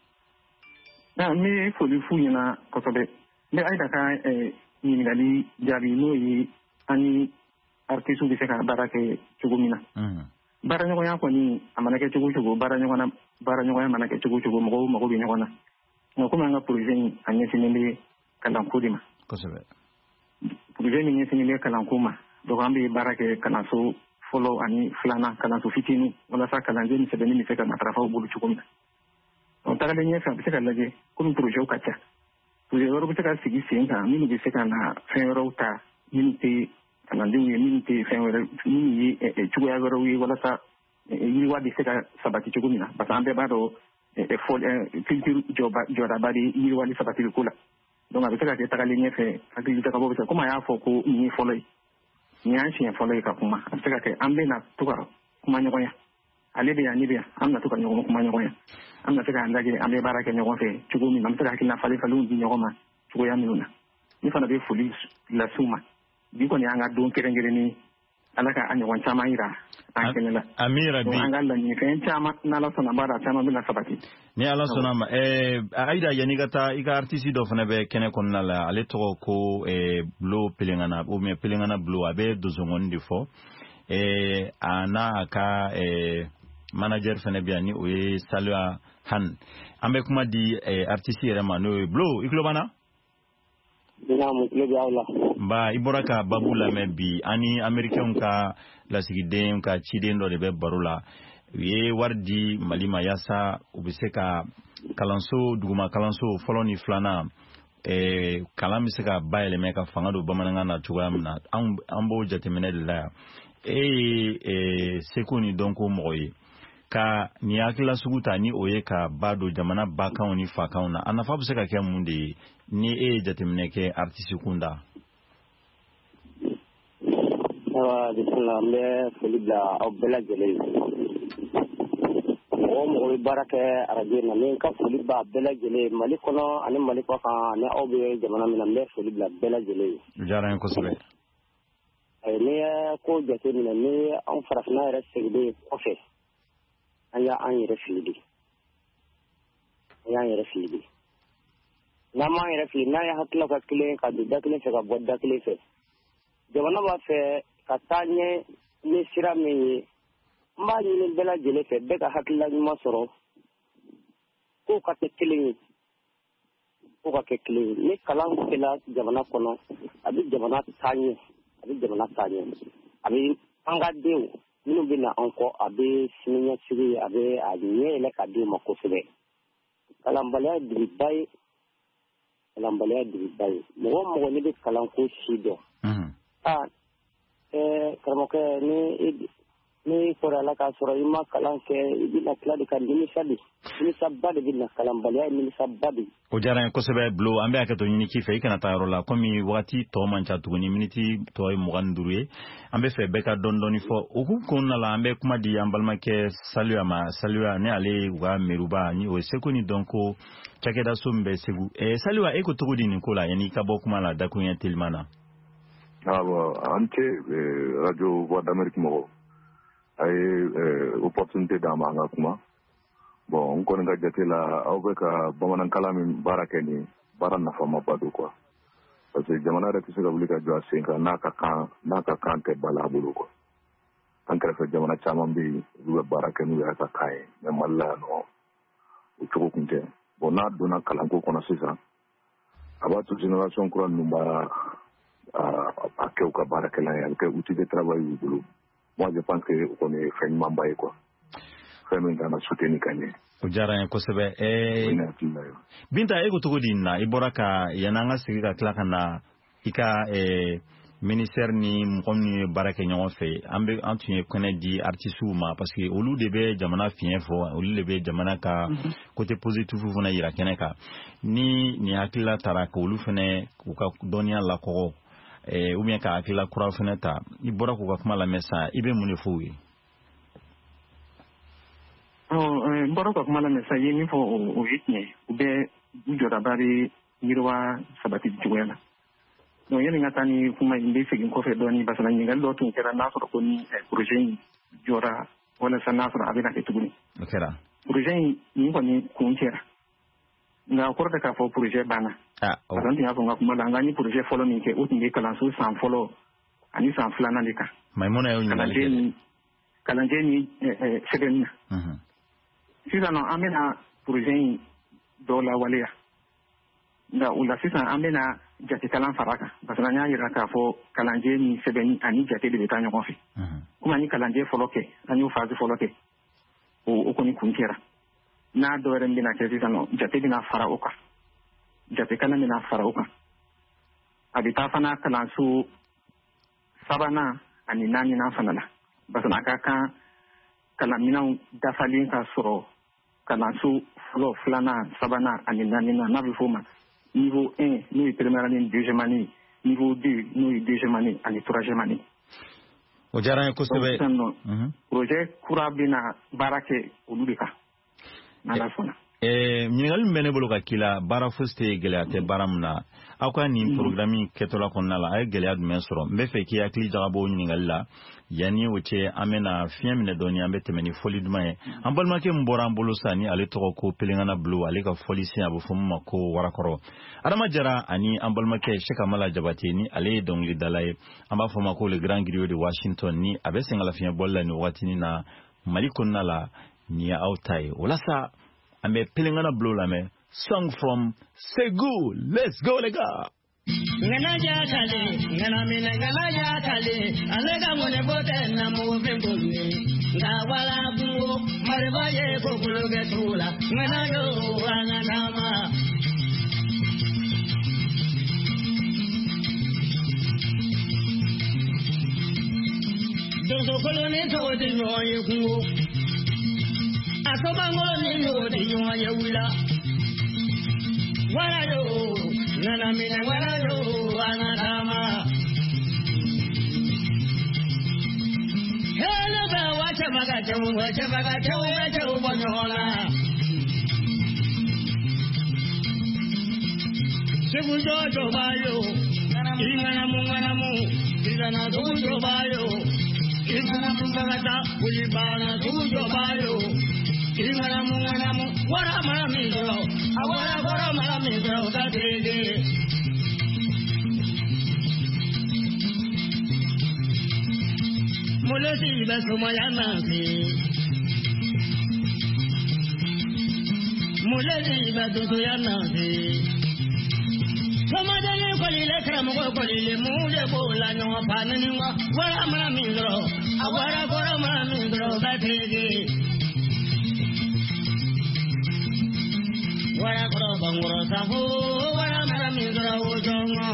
n bɛ foli f'u ɲɛna kosɛbɛ n bɛ Ayida ka ɲininkali jaabi n'o ye an ni artiste bɛ se ka baara kɛ cogo min na. baaraɲɔgɔnya kɔni a mana kɛ cogo cogo baaraɲɔgɔnya baaraɲɔgɔnya mana kɛ cogo cogo mɔgɔw mago bɛ ɲɔgɔn na nka komi an ka projet in a ɲɛsinnen bɛ kalanko de ma. kosɛbɛ. projet min ɲɛsinnen bɛ kalanko ma donc an bɛ baara kɛ kalanso fɔlɔ ani filanan kalanso fitinin walasa kalanden ni sɛbɛnni bɛ se ka matarafa u bolo cogo min na. donc tagalen ɲɛfɛ a bɛ se ka lajɛ komi projet ka ca projet wɛrɛw bɛ se ka sigi sen kan minnu bɛ se ka na fɛn wɛrɛw ta minnu tɛ kalandenw ye minnu tɛ fɛn wɛrɛ minnu ye cogoya wɛrɛw ye walasa yiriwa bɛ se ka sabati cogo min na parce que an bɛɛ b'a dɔn culture jɔdaba de yiriwali sabatili ko la donc a bɛ se ka kɛ tagalen ɲɛfɛ hakilijakabɔ bɛ se komi a y'a fɔ ko nin ye fɔlɔ ye nin y'an siɲɛ fɔlɔ ye ka kuma a bɛ se ka kɛ an bɛna to ka kuma ɲɔgɔn ye ale bɛ yan ne bɛ yan an bɛna to ka ɲɔgɔn kuma ɲɔgɔn ye an bɛna se k'an lajɛ an bɛ baara kɛ ɲɔgɔn fɛ cogo min na an bɛ se ka hakilina falen falenw di ɲɔgɔn ma cogoya minnu na ne fana bɛ foli lasiw ma bi kɔni an ka don kɛrɛnkɛrɛnnen ala ka a ɲɔgɔn caman yira an kɛnɛ la amira bi an ka laɲini fɛn caman n'ala sɔnna baara caman bɛna sabati ni ala sɔnna ma ɛɛ Ayida yanni ka taa i ka artiste dɔ fana bɛ kɛnɛ kɔnɔna la ale tɔgɔ ko ɛɛ Bulo Pelengana ou bien Pelengana Bulo a bɛ donsongonin de fɔ ɛɛ a n'a ka ɛɛ manager fana bɛ yan ni o ye Saliya Han an bɛ kuma di ɛɛ artiste yɛrɛ ma n'o ye Bulo i tulo b'an na. Ba i bɔra ka babu lamɛn bi ani Américains ka lasigiden ka ciden dɔ de bɛ baro la u ye wari di Mali ma yaasa u bɛ se ka kalanso duguma kalanso fɔlɔ ni filanan ɛɛ kalan bɛ se ka bayɛlɛmɛ ka fanga don bamanankan na cogoya min na an an b'o jateminɛ de la yan e ye seko ni dɔnko mɔgɔ ye ka nin hakilila sugu ta ni o ye ka ba don jamana bakanw ni fakanw na a nafa bɛ se ka kɛ mun de ye ni e ye jateminɛ kɛ artiste kunda. awa bisimila an bɛ foli bila aw bɛɛ lajɛlen mɔgɔ mɔgɔ bɛ baara kɛ arajo na ne ka foli b'a bɛɛ lajɛlen Mali kɔnɔ ani Mali kɔ kan ni aw bɛ jamana min na n bɛ foli bila bɛɛ lajɛlen. diyara n ye kosɛbɛ. n'i ye ko jateminɛ ni an farafinna yɛrɛ seginnen kɔfɛ an y'an yɛrɛ fili de an y'an yɛrɛ fili de n'an m'an yɛrɛ fili n'an ye hakilila ka kelen ka don da kelen fɛ ka bɔ da kelen fɛ jamana b'a fɛ ka taa ɲɛ ni sira min ye n b'a ɲini bɛɛ lajɛlen fɛ bɛɛ ka hakilila ɲuman sɔrɔ k'o ka kɛ kelen ye k'o ka kɛ kelen ye ni kalan kɛla jamana kɔnɔ a bɛ jamana taa ɲɛ a bɛ jamana taa ɲɛ a bɛ an ka denw minnu bɛ na an kɔ a bɛ siniɲɛsigi a bɛ a ɲɛ yɛlɛ ka di u ma kosɛbɛ kalanbaliya ye dibiba ye kalanbaliya ye dibiba ye mɔgɔ o mɔgɔ ne bɛ kalanko si dɔn aa ɛɛ karamɔgɔkɛ ni ni kɔrɔ ala k'a sɔrɔ i ma kalan kɛ i bɛna tila de ka nimisa de nimisaba de bɛ na kalanbaliya ye nimisaba de. o diyara n ye kosɛbɛ Bulo an bɛ hakɛto ɲini k'i fɛ i kana taa yɔrɔ la komi wagati tɔ man ca tuguni miniti tɔ ye mugan ni duuru ye an bɛ fɛ bɛɛ ka dɔɔni dɔɔni fɔ o hukumu kɔnɔna la an bɛ kuma di an balimakɛ Saliya ma Saliya ni ale u ka mɛruba ni o ye seko ni dɔnko cakɛda so min bɛ Segu ɛɛ Saliya e ko cogo di nin ko la yanni i ka bɔ kuma la dakuruɲɛ teliman na. awɔ an tɛ radio voix d'Amérique mɔgɔ a ye opportunité d'an ma an ka kuma bon n kɔni ka jate la aw bɛ ka bamanankalan min baara kɛ nin baara nafamaba don quoi parce que jamana yɛrɛ tɛ se ka wuli ka jɔ a sen kan n'a ka kan n'a ka kan tɛ bala a bolo quoi an kɛrɛfɛ jamana caman bɛ yen olu bɛ baara kɛ n'u yɛrɛ ka kan ye mais Mali la yan nɔ o cogo kun tɛ bon n'a donna kalanko kɔnɔ sisan a b'a to génération kura ninnu b'a a kɛ u ka baarakɛlan ye a bɛ kɛ outil de travail y'u bolo. Moi, je pense que on est fait une mambaye quoi. Fait min kana soutenir ka ɲɛ. O diyara n ye kosɛbɛ. ɛɛ Binta e ko cogo di na i bɔra ka yan'an ka sigi ka tila ka na i ka ɛɛ ministère ni mɔgɔ minnu ye baara kɛ ɲɔgɔn fɛ an bɛ an tun ye kɛnɛ di artistes ma parce que olu de bɛ jamana fiɲɛ fɔ olu de bɛ jamana ka côté positif fana yira kɛnɛ kan ni nin hakilila taara ka olu fana u ka dɔnniya lakɔgɔ eh, ou bien ka hakilila kura fana ta i bɔra k'u ka kuma lamɛn sa i bɛ mun de fɔ u ye n bɔra ka kuma lamɛn sa i ye min fɔ o ye tiɲɛ u bɛ u jɔdaba bɛ yiriwa sabati cogoya la donc yani ka taa ni kuma in bɛ segin kɔfɛ dɔɔnin parce que ɲininkali dɔ tun kɛra n'a sɔrɔ ko ni projet in jɔra walasa n'a sɔrɔ a bɛna kɛ tuguni o kɛra projet in nin kɔni kun cɛra nka o kɔrɔ tɛ k'a fɔ projet banna parce que an tun y'a fɔ n ka kuma la an ka ni projet fɔlɔ min kɛ o tun bɛ kalanso san fɔlɔ ani san filanan de kan Maimuna y'o ɲininkali kɛ kalanjɛ ni sɛbɛnni na sisan nɔ an bɛna projet in dɔw lawaleya nka o la sisan an bɛna jate kalan fara kan parce que an y'a yira k'a fɔ kalanjɛ ni sɛbɛnni ani jate de bɛ taa ɲɔgɔn fɛ komi an ye kalanjɛ fɔlɔ kɛ an y'o fasi fɔlɔ kɛ o kɔni kun kɛra n'a dɔ wɛrɛ bɛna kɛ sisan nɔ jate bɛna fara o kan jate kalan bɛna fara o kan a bɛ taa fana kalanso sabanan ani naaninan fana la parce que a ka kan kalanminɛnw dafalen ka sɔrɔ kalanso fɔlɔ filanan sabanan ani naaninan n'a bɛ f'o ma niveau un n'o ye première année deuxième année niveau deux n'o ye deuxième année ani troisième année o diyara n ye kosɛbɛ sisan nɔ projet kura bɛna baara kɛ olu de kan n'ala sɔnna ɲininkali min bɛ ne bolo ka k'i la baara fosi tɛ gɛlɛya tɛ baara min na aw ka nin programme kɛtɔla kɔnɔna la a ye gɛlɛya jumɛn sɔrɔ n bɛ fɛ k'i hakili jagabɔ o ɲininkali la yanni o cɛ an bɛna fiɲɛ minɛ dɔɔnin an bɛ tɛmɛ ni fɔli duman ye an balimakɛ min bɔra an bolo sa ni ale tɔgɔ ko Pelengana Bulo ale ka fɔli sen a bɛ fɔ min ma ko Warakɔrɔ Adama Jara ani an balimakɛ Sheikh Amala Jabate ni ale ye dɔnkilidala ye an b'a fɔ ma ko le grand griot de Washington ni a bɛ sɛngɛlafiɲɛ bɔli la nin wagatinin na Mali kɔnɔna la nin ye aw ta ye o la sa an bɛ Pelengana Bulo lamɛn song from Segu. Let's go les gars. Ngana jatale ngana mina ngana jatale alega mone bote na mo vemboni ngawala bungo marbaye ko kuloge tula ngana yo ana nama dozo koloni to de nyoye kungo asoba ngoni yo de nyoye wila wala yo nana mina wala yo anadama hello ba wacha baga tawu wacha baga tawu wacha ubonyola segundo to bayo ingana mungana mu ingana segundo bayo ingana mungana ta ulibana segundo bayo ingana mungana mu wara mara mizro awara wara mara mizro ka dege mulati basumayana fi mulati baduyana fi samadale kolile kramo kolile mude bola no panani wa wara mara mizro awara wara mara mizro ka dege wara koro bangoro safu wara mara mizra ujongo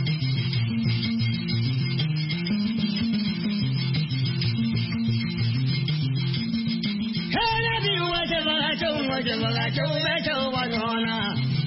hele bi waje baga chau waje baga chau be chau wajona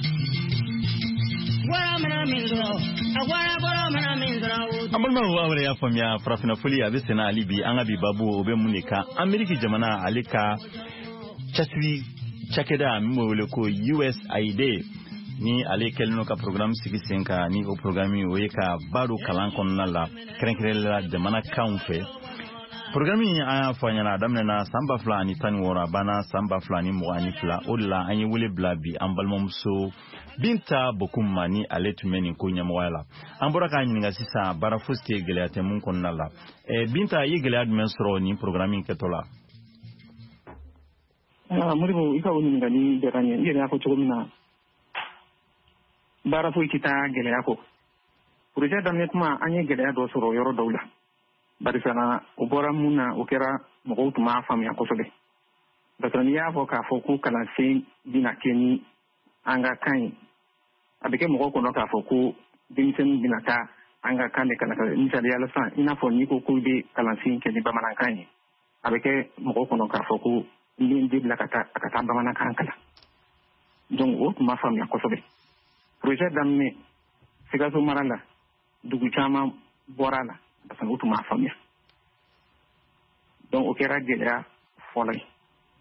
wara mara mizra awara koro mara mizra amalma wa ya famya farafina fuli abisena alibi anga bi babu obe munika Ameriki jamana alika chasri Chakeda mi wele ko U S A I D ni ale kelno ka program sigi senka ni o programi o yeka baro kalan konna la krenkrela jamana kaunfe programi a fanya na damne na samba fla ni tani wora bana samba fla ni mo ani fla ola anyi wele blabi ambalmom so binta bokumma ni ale tumeni ko nyamwala ambora ka nyinga sisa bara fuste geleate mun konna la e binta yi gelead men soro ni programi ketola Ah, muribo ika woni ngali deranye yere ako chogomina bara fo kita gele ako projet damne kuma anye gele do soro yoro dawla bari sana ubora muna okera mo tuma fam ya kosobe batani ya fo ka fo ku kala sen dina keni anga kan abike mo ko no ka fo ku dinsen dinaka an ka kan de kalan misaliya la sisan i n'a fɔ n'i ko k'u bɛ kalansen kɛ ni bamanankan ye a bɛ kɛ mɔgɔw kɔnɔ k'a fɔ ko n den den bila ka taa a ka taa bamanankan kalan donc o tun ma faamuya kosɛbɛ projet daminɛ Sikaso mara la dugu caman bɔra la parce que o tun ma faamuya donc o kɛra gɛlɛya fɔlɔ ye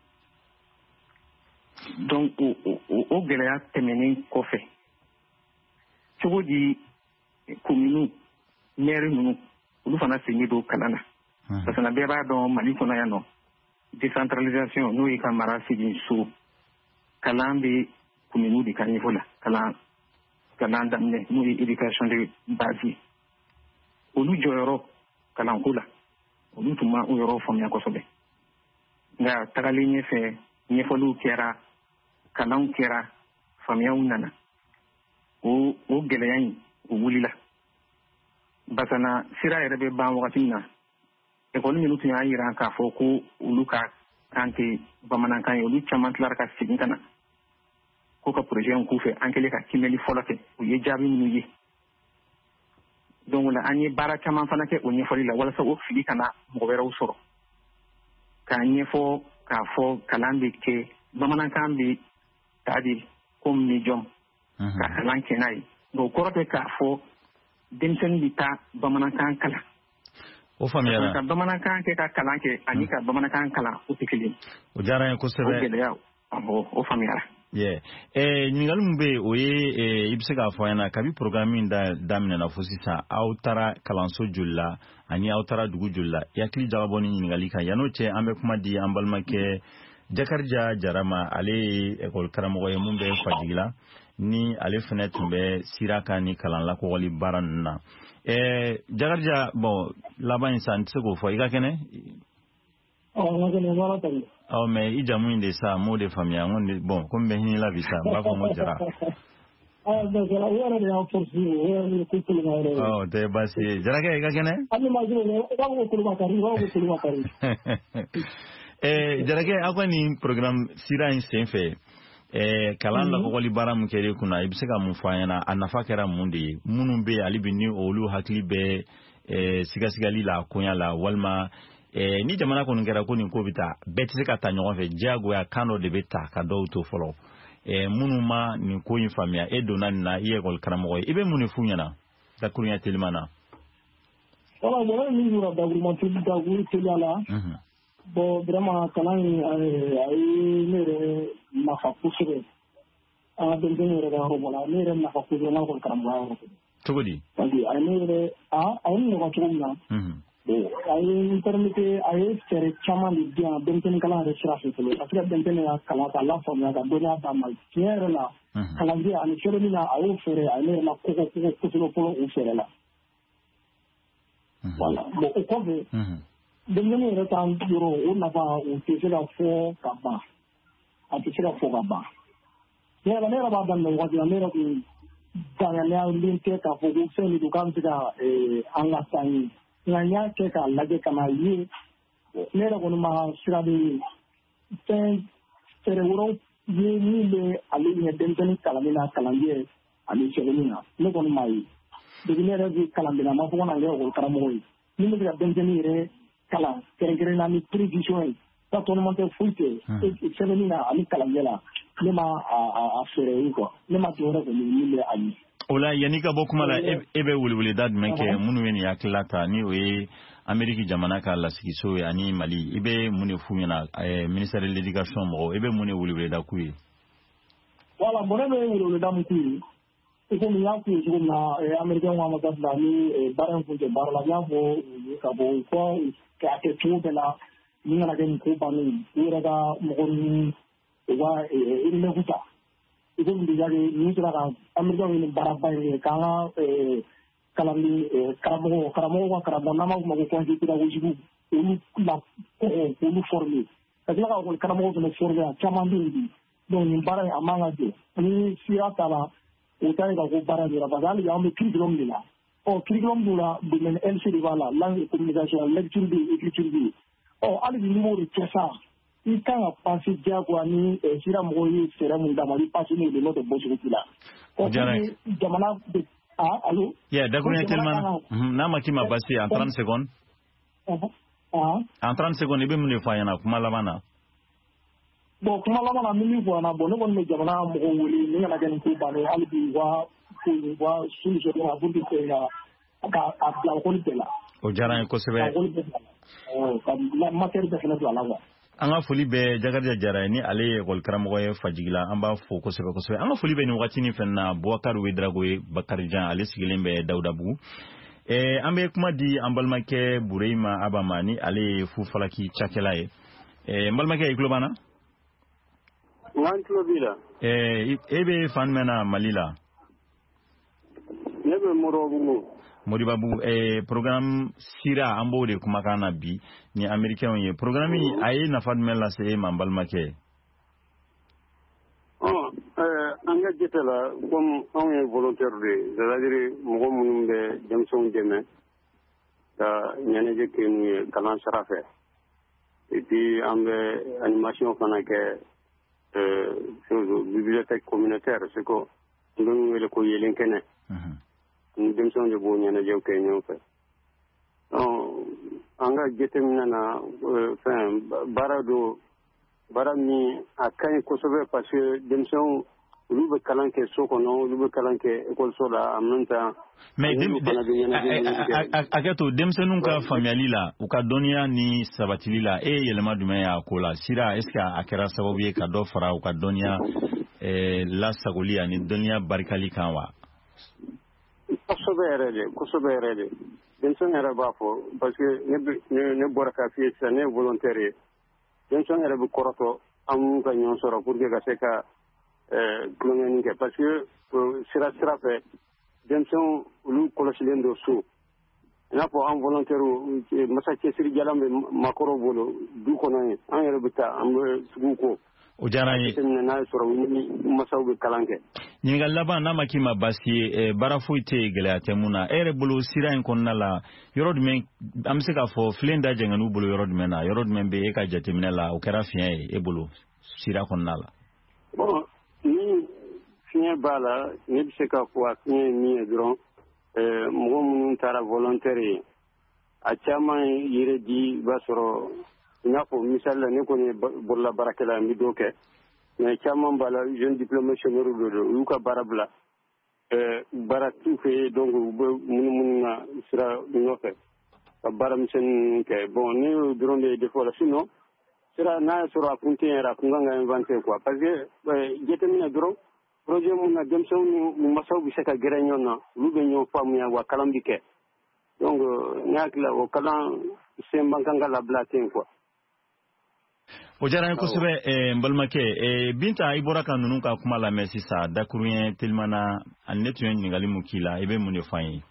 donc o o o gɛlɛya tɛmɛnen kɔfɛ cogo di commune maire ninnu olu fana segin don kalan na parce que bɛɛ b'a dɔn Mali kɔnɔ yan nɔ décentralisation n'o ye ka mara segin so kalan bɛ commune de ka niveau la kalan kalan daminɛ n'o ye éducation de base olu jɔyɔrɔ kalanko la olu tun ma o yɔrɔ faamuya kosɛbɛ nka tagalen ɲɛfɛ ɲɛfɔliw kɛra kalanw kɛra faamuyaw nana o o gɛlɛya in o wulila basana sira yɛrɛ bɛ ban wagati min na ekɔli minnu tun y'a jira k'a fɔ ko olu ka kan tɛ bamanankan ye olu caman tilara ka segin ka na ko ka projet in k'u fɛ an kɛlen ka kimɛli fɔlɔ kɛ u ye jaabi minnu ye donc o la an ye baara caman fana kɛ o ɲɛfɔli la walasa o fili kana mɔgɔ wɛrɛw sɔrɔ k'a ɲɛfɔ k'a fɔ kalan bɛ kɛ bamanankan bɛ ta de ko min jɔn ka kalan kɛ n'a ye nka o kɔrɔ tɛ k'a fɔ denmisɛnnin bɛ taa bamanankan kalan o faamuyara ka bamanankan kɛ ka kalan kɛ ani ka bamanankan kalan o tɛ kelen o diyara n ye kosɛbɛ o gɛlɛya o faamuyara yeah eh ɲininkali min bɛ o ye i bɛ se k'a fɔ an ɲɛna kabi programme min da daminɛna fo sisan aw taara kalanso joli la ani aw taara dugu joli la i hakili jagabɔ ni ɲininkali kan yan'o cɛ an bɛ kuma di an balimakɛ Jakarija Jarama ale ye école karamɔgɔ ye mun bɛ Fajigi la ni ale fana tun bɛ sira kan ni kalan lakɔgɔli baara ninnu na eh Jakarija bon laban in san tɛ se k'o fɔ i ka kɛnɛ ɔ mais i jamu in de sa m'o de faamuya n ko de bon komi bɛ hinɛ la bi sa n b'a fɔ n ko Jara ɔ o tɛ baasi ye Jarakɛ i ka kɛnɛ eh Jarakɛ aw ka nin programme sira in sen fɛ eh kalan lakɔgɔli baara min kɛra i kunna i bɛ se ka mun fɔ an ɲɛna a nafa kɛra mun de ye minnu bɛ hali bi ni olu hakili bɛ eh sigasigali la koɲa la walima Eh, ni jamana kɔni kɛra ko nin ko bɛ taa bɛɛ tɛ se ka taa ɲɔgɔn fɛ diyagoya kan dɔ de bɛ ta ka dɔw to fɔlɔ eh, minnu ma nin ko in faamuya e donna nin na i ye école karamɔgɔ ye i bɛ mun de f'u ɲɛna dakuruɲa teliman na. Voilà, bon, min yura dakuruɲa teliya la bon vraiment kalan in a ye ne yɛrɛ nafa kosɛbɛ an ka denmisɛnnin yɛrɛ ka yɔrɔ la ne yɛrɛ nafa kosɛbɛ n ka école karamɔgɔya yɔrɔ cogo di parce que a ye ne yɛrɛ a ye ne ɲɔgɔn cogo min na a ye n permete a ye fɛɛrɛ caman de di yan denmisɛnnin kalan yɛrɛ sira fɛ fɔlɔ ka se ka denmisɛnnin ka kalan k'a lafaamuya ka dɔnniya d'a ma tiɲɛ yɛrɛ la kalanden ani sɛbɛnni na a y'o fɛɛrɛ a ye ne yɛrɛ la kɔgɔ kɔgɔ kosɛbɛ fɔlɔ o fɛɛrɛ la voilà bon o kɔfɛ denmisɛnnin yɛrɛ ta yɔrɔ o nafa o tɛ se ka fɔ ka ban a tɛ se ka fɔ ka ban tiɲɛ yɛrɛ ne yɛrɛ b'a daminɛ wagati la ne yɛrɛ kun danganiyalen tɛ k'a fɔ ko fɛn de don k'an bɛ se ka an ka san ye nka n y'a kɛ k'a lajɛ ka n'a ye ne yɛrɛ kɔni ma sira de fɛn fɛɛrɛ wɛrɛw ye min bɛ ale ɲɛ denmisɛnnin kalanni na kalanden ani sɛbɛnni na ne kɔni m'a ye depuis ne yɛrɛ bɛ kalan bɛna a ma fɔ ko na kɛ école karamɔgɔ ye min bɛ se ka denmisɛnnin yɛrɛ kalan kɛrɛnkɛrɛnnen ni prévision ye ka tɔnɔma tɛ foyi tɛ sɛbɛnni na ani kalanden la ne ma a fɛɛrɛ ye quoi ne ma dɔwɛrɛ kɔni min bɛ a ye. O la yanni ka bɔ kuma la e bɛ weleweleda jumɛn kɛ minnu ye nin hakilila ta ni o ye Ameriki jamana ka lasigiso ye ani Mali i bɛ mun de f'u ɲɛna ministère de l'éducation mɔgɔw i bɛ mun de weleweleda k'u ye. Voilà bon ne bɛ weleweleda mun k'u ye i komi n y'a f'u ye cogo min na Amerikɛnw ka ambassade la ni baara in kun tɛ baara la n y'a fɔ u ye ka bɔ u kɔ k'a kɛ cogo bɛɛ la ni kana kɛ nin ko bannen u yɛrɛ ka mɔgɔ ninnu u ka relève ta. I ko déjà que ni sera ka Amerikɛnw ye nin baaraba in kɛ k'an ka kalanden karamɔgɔ karamɔgɔ ka karamɔgɔ n'an b'a fɔ o ma ko conseiller pédagogique olu la kɔgɔ k'olu former ka tila ka école karamɔgɔ fana former a caman bɛ yen bi donc nin baara in a man ka jɔ ni sira t'a la o t'a ye k'a fɔ baara jɔra parce que hali bi an bɛ curriculum de la ɔ curriculum dun la domaine L C de b'a la langue et communication lecture bɛ yen écriture bɛ yen ɔ hali bi n'i m'o de kɛ sa i kan ka panse diyagoya ni sira mɔgɔw ye fɛɛrɛ mun d'a ma i panse n'o de n'o tɛ bɔ cogo la. O diyara jamana ah allo yeah Dakurunya Telmana na makima basi en trente secondes ah en trente secondes ibe mun fa yana kuma labana bon kuma labana min ko na bon ne ko me jamana mo ko wuli ni na ganin ko ba ne albi wa ko wa solution na bundi ko ya ka a plan ko ni la o jaran ko sebe o ka la matière de fenêtre ala wa an ka foli bɛ Jakarija Jara ni ale ye école karamɔgɔ ye Fajigila an b'a fo kosɛbɛ kosɛbɛ an ka foli bɛ nin wagati ni fɛn na Boubacar Ouedraogo ye Bakarijan ale sigilen bɛ Dawudabugu eh an bɛ kuma di an balimakɛ Burema Abama ni ale ye Fufalaki cakɛla ye eh n balimakɛ i tulo b'an na n tulo b'i la eh e bɛ fan jumɛn na Mali la ne bɛ Moribabugu Moribabugu eh programme Sira an b'o de kumakan na bi ni américain ye programme a ye nafa jumɛn lase e ma n balimakɛ oh euh an ka jate la comme anw ye volontaire de c'est-à-dire mɔgɔ minnu bɛ denmisɛnw dɛmɛ ka ɲɛnajɛ kɛ n'u ye kalan sira fɛ et puis an bɛ animation fana kɛ euh bibliothèque communautaire c'est ko n bɛ wele ko yelen kɛnɛ ni denmisɛnw de b'o ɲɛnajɛw kɛ ɲɔgɔn fɛ an ka jateminɛ na fɛn baara do baara min a ka ɲi kosɛbɛ parce que denmisɛnw olu bɛ kalan kɛ so kɔnɔ olu bɛ kalan kɛ ekɔliso la en même temps mais a kɛ to denmisɛnninw ka faamuyali la u ka dɔnniya ni sabatili la e ye yɛlɛma jumɛn y'a ko la Sira est ce que a kɛra sababu ye ka dɔ fara u ka dɔnniya lasagoli ani dɔnniya barikali kan wa kosɛbɛ yɛrɛ de kosɛbɛ yɛrɛ de denmisɛn yɛrɛ b'a fɔ parce que ne ne bɔra k'a f'i ye sisan ne ye volontaire ye denmisɛn yɛrɛ bɛ kɔrɔtɔ an ka ɲɔgɔn sɔrɔ pour que ka se ka tulonkɛni kɛ parce que sira sira fɛ denmisɛnw olu kɔlɔsilen don so i n'a fɔ an volontaire masa cɛsiri jalan bɛ maakɔrɔw bolo du kɔnɔ ye an yɛrɛ bɛ taa an bɛ sugu ko o diyara n ye n'a ye sɔrɔ ni masaw bɛ kalan kɛ ɲininkali laban n'a ma k'i ma baasi ye baara foyi tɛ yen gɛlɛya tɛ mun na e yɛrɛ bolo sira in kɔnɔna la yɔrɔ jumɛn an bɛ se k'a fɔ filen da jɛngɛn'u bolo yɔrɔ jumɛn na yɔrɔ jumɛn bɛ e ka jateminɛ la o kɛra fiɲɛ ye e bolo sira kɔnɔna la bon ni fiɲɛ b'a la ne bɛ se k'a fɔ a fiɲɛ ye min ye dɔrɔn mɔgɔ minnu taara volontaire ye a caman ye yɛrɛ di i b'a sɔrɔ i n'a fɔ misali la ne kɔni ye bololabaarakɛla n bɛ dɔ kɛ mais caman b'a la jeune diplômé chômeur de don u y'u ka baara bila baara t'u fɛ donc u bɛ munumunu na sira nɔfɛ ka baara misɛnnin kɛ bon ne y'o dɔrɔn de ye défaut la sinon sira n'a y'a sɔrɔ a kun tɛ yɛrɛ a kun kan ka inventé quoi parce que jateminɛ dɔrɔn projet mun na denmisɛnw ni masaw bɛ se ka gɛrɛ ɲɔgɔn na olu bɛ ɲɔgɔn faamuya wa kalan bɛ kɛ donc ne hakili la o kalan sen man kan ka labila ten quoi. o diyara n ye kosɛbɛ n balimakɛ Binta i bɔra ka ninnu ka kuma lamɛn sisan Dakuruɲɛ Telimana ani ne tun ye ɲininkali mun k'i la i bɛ mun de fɔ an ye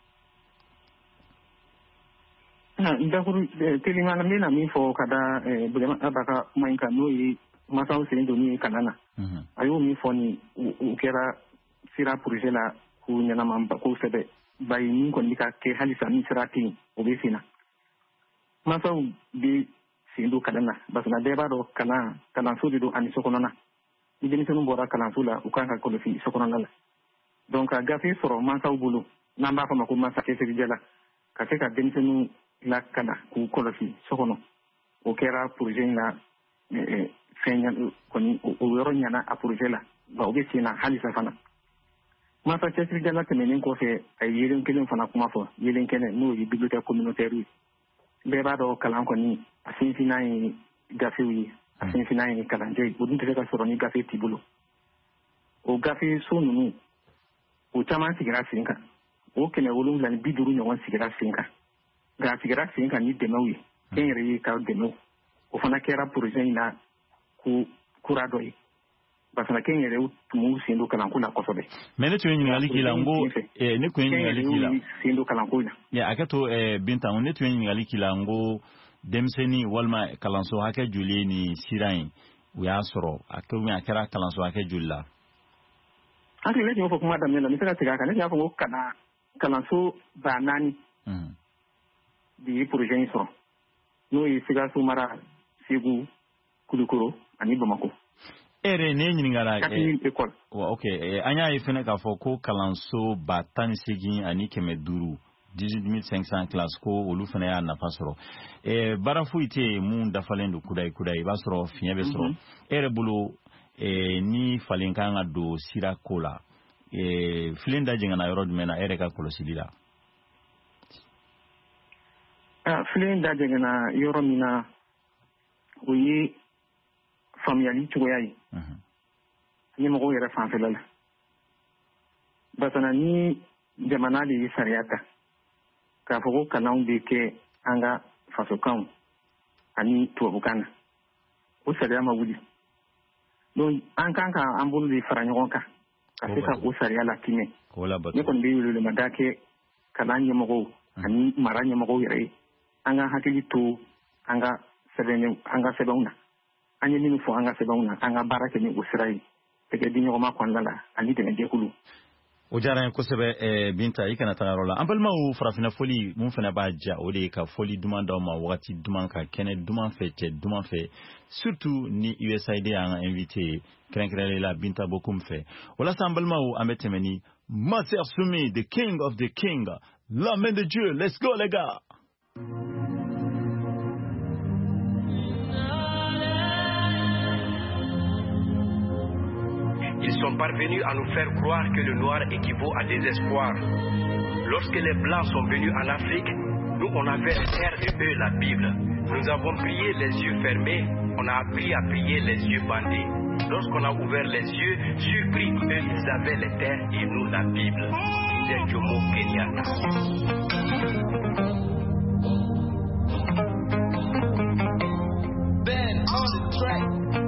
Dakuru Telimana n bɛna min fɔ ka da Burema Aba ka kuma in kan n'o ye masaw sen don ni kalan na a y'o min fɔ ni u kɛra sira projet la k'u ɲɛnama kosɛbɛ bari min kɔni bɛ ka kɛ halisa ni sira tɛ yen o bɛ sen na masaw bɛ sen don kalan na parce que bɛɛ b'a dɔn kalan kalanso de don ani sokɔnɔna ni denmisɛnninw bɔra kalanso la u kan ka kɔlɔsi sokɔnɔna la donc ka gafe sɔrɔ mansaw bolo n'an b'a fɔ ma ko mansa cɛsirijala ka se ka denmisɛnninw lakana k'u kɔlɔsi so kɔnɔ o kɛra projet in na fɛn kɔni o yɔrɔ ɲana a projet la ba o bɛ sen na halisa fana mansa cɛsirijala tɛmɛnen kɔfɛ a ye yelen kelen fana kuma fɔ yelen kɛnɛ n'o ye bibliothèque communautaire ye bɛɛ b'a dɔn kalan kɔni a sinfinna ye gafew ye a sinfinna ye kalanjɛ ye o dun tɛ se ka sɔrɔ ni gafe t'i bolo o gafe so ninnu o caman sigira sen kan o kɛmɛ wolonwula ni bi duuru ɲɔgɔn sigira sen kan nka a sigira sen kan ni dɛmɛw ye kɛn yɛrɛ ye ka dɛmɛw o fana kɛra projet in na ko kura dɔ ye parce que kɛn yɛrɛ tun b'u sen don kalanko la kosɛbɛ. mais ne tun ye ɲininkali k'i la n ko ne tun ye ɲininkali k'i la sen don kalanko la. a kɛ to Binta ne tun ye ɲininkali k'i la n ko denmisɛnnin walima kalanso hakɛ joli ye nin sira in u y'a sɔrɔ a kɛra kalanso hakɛ joli la. hakili ne tun y'o fɔ kuma daminɛ la n bɛ se ka segin a kan ne tun y'a fɔ ko kana kalanso ba naani de ye projet in sɔrɔ n'o ye Sikaso mara Segu Kulukoro ani Bamakɔ. ere ne nyingara e école okay anya ifene ka fo ko kalanso ba tan sigi ani keme duru dix-huit mille cinq cents class ko olu fana ya nafa sɔrɔ eh barafu ite mun dafalen do kudai kudai ba sɔrɔ fiɲɛ bɛ sɔrɔ ere bolo eh ni falen kan ka do sira ko la eh filen da jingana yɔrɔ jumɛn na ere ka kɔlɔsili la ah filen da jingana yɔrɔ min na o ye faamuyali cogoya ye ɲɛmɔgɔw yɛrɛ fanfɛla la basana ni jamana de ye sariya ta k'a fɔ ko kalanw bɛ kɛ an ka fasokanw ani tubabukan na o sariya ma wuli donc an kan ka an bolo de fara ɲɔgɔn kan ka se ka o sariya latimɛ ne kɔni bɛ welemada kɛ kalan ɲɛmɔgɔw ani mara ɲɛmɔgɔw yɛrɛ ye an ka hakili to an ka sɛbɛn an ka sɛbɛnw na an ye minnu fɔ an ka sɛbɛnw na an ka baara kɛ ni o sira ye tɛgɛ di ɲɔgɔn ma kɔnɔna la ani dɛmɛjɛkulu o diyara n ye kosɛbɛ eh, Binta i kana taga yɔrɔ la an balimaw farafina foli mun fana b'a ja o de ye ka foli duman d'aw ma wagati duman ka kɛnɛ duman fɛ cɛ duman fɛ surtout ni U S A I D y'an ka invité kɛrɛnkɛrɛnnen la Binta Bokoum fɛ walasa an balimaw an bɛ tɛmɛ ni Master Soumi the king of the king la main de Dieu let's go les gars. Ils sont parvenus à nous faire croire que le noir équivaut à désespoir. Lorsque les blancs sont venus en Afrique, nous on avait faire de eux la Bible. Nous avons prié les yeux fermés, on a appris à prier les yeux bandés. Lorsqu'on a ouvert les yeux, surpris, eux ils avaient les terres et nous la Bible. Disait Jomo Kenyatta. Ben on the track.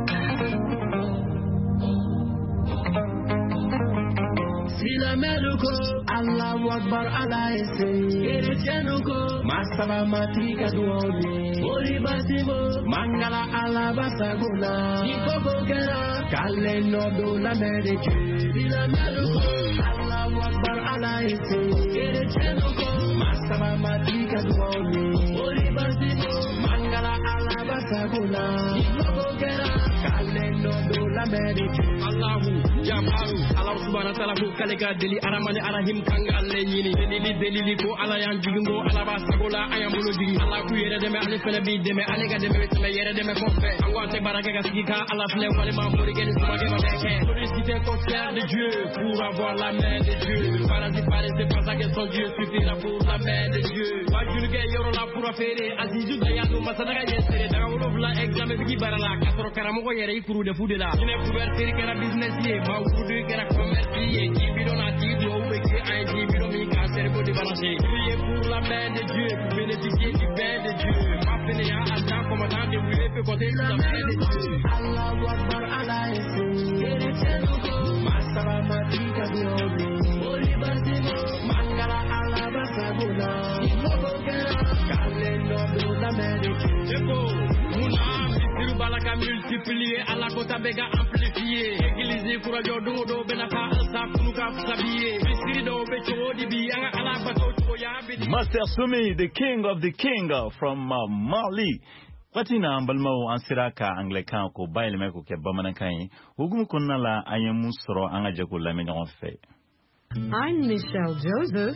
Silameluko, Allahu Akbar, Allah ese. Erechenuko, Masaba matika duone. Ori basibo, Mangala Allah basaguna. Ikoko kera, Kale no do la medeje. Silameluko, Allahu Akbar, Allah ese. Erechenuko, Masaba matika duone. Ori basibo, Mangala Allah basaguna. Ikoko kera, Kale no do la medeje. Allahu Jamaru, Allah subhanahu wa ta'ala ko kalega deli aramani arahim kanga alle nyini deli deli ko ala yan jigingo ala ba sagola ayam bolo jigi ala ku yere deme ale fele bi deme ale ga deme teme yere deme ko fe angwante baraka ga sigika ala fele wale ma mori gene sama ge ma deke sollicité concert de Dieu pour avoir la main de Dieu paradis paradis c'est pas ça que son Dieu suffira pour la main de Dieu wa julge yoro la pour affaire azizu da yanu masadaga yesere daga wolo la examen bigi barala katoro karamo ko yere ikuru de fude la ine couverture kera business ye ma wudu kera commerce ye jibiro na tido weke ay jibiro mi ka serbo de balancer prier pour la main de Dieu pour bénéficier du bien de Dieu ma fene ya Allah commandant de vous peut côté la main de Dieu Allahu Akbar Allah ese kere chenuko masaba matika duone ori basibo mangala Allah basaguna ikoko kera kale no do la main de Dieu balaka multiplier ala kota bega amplifier église kura jodo do benaka sa kunuka sabier bisiri do be chodi bi anga ala bato to ya be Master Soumi the king of the king from uh, Mali Patina ambalmo ansiraka Anglican ko baile meko ke bamanakan hugumu konnala ayemu soro anga jago la menyon fe I'm Michelle Joseph.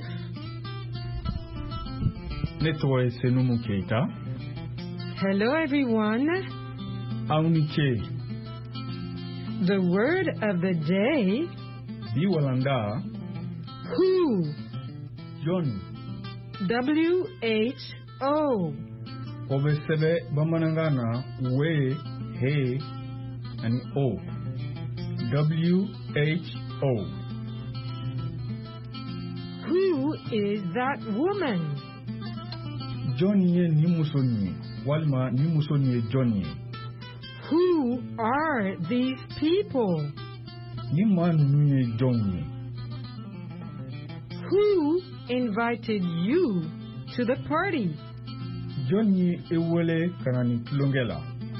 Netoi Senumu Keita. Hello everyone. The word of the day. Biwalanda. Who. John. W H O. Obesebe Bamanangana we he and O. W H O. Who is that woman? Johnny Nimusoni. Walma Nimusoni Johnny. Who are these people? Nimanu Johnny. Who invited you to the party? Johnny Ewele Kanani Longela.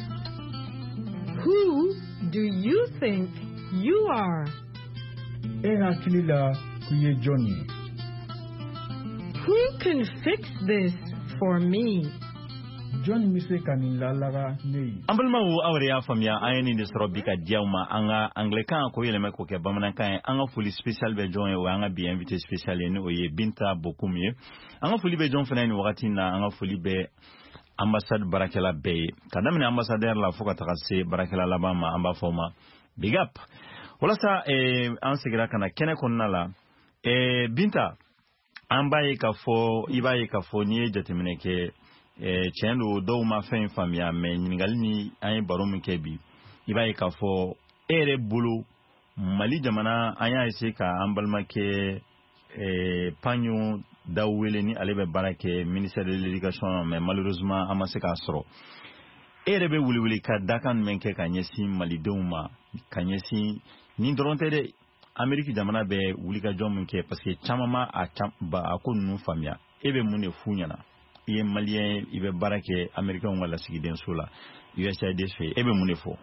Who do you think you are? Eha Kilila Kuye Johnny. Who can fix this for me? John mise kanin lalaga nei. Ambalma wu awre ya famia ayeni de sorobika diauma anga anglican ko yele ko ke bamanankan anga fuli special be John e anga bi invité spécial ni oye Binta Bokumye anga fuli be John fenani wakati na anga fuli be ambassade Barakela Bay kadamina ambassadeur la foka takase Barakela Alabama amba foma big up wala sa e an sigira kana kene konnala e Binta ambaye ka fo ibaye ka fo ni jatemine ke e chendo do ma fen famia me ningal ni ay barum kebi ibaye ka fo ere bulu Mali jamana anya ese ka ambalma ke e panyo dawele ni alebe barake ministère de l'éducation mais malheureusement amase ka soro ere be wuli wuli ka dakan menke ka nyesi Mali doma ka nyesi ni doronte de Amerique jamana be wuli ka jom ke parce que chamama a ba akonu famia ebe mune funyana iye malien ibe barake Americain wala sigiden sula U S A I D fe ebe mune fo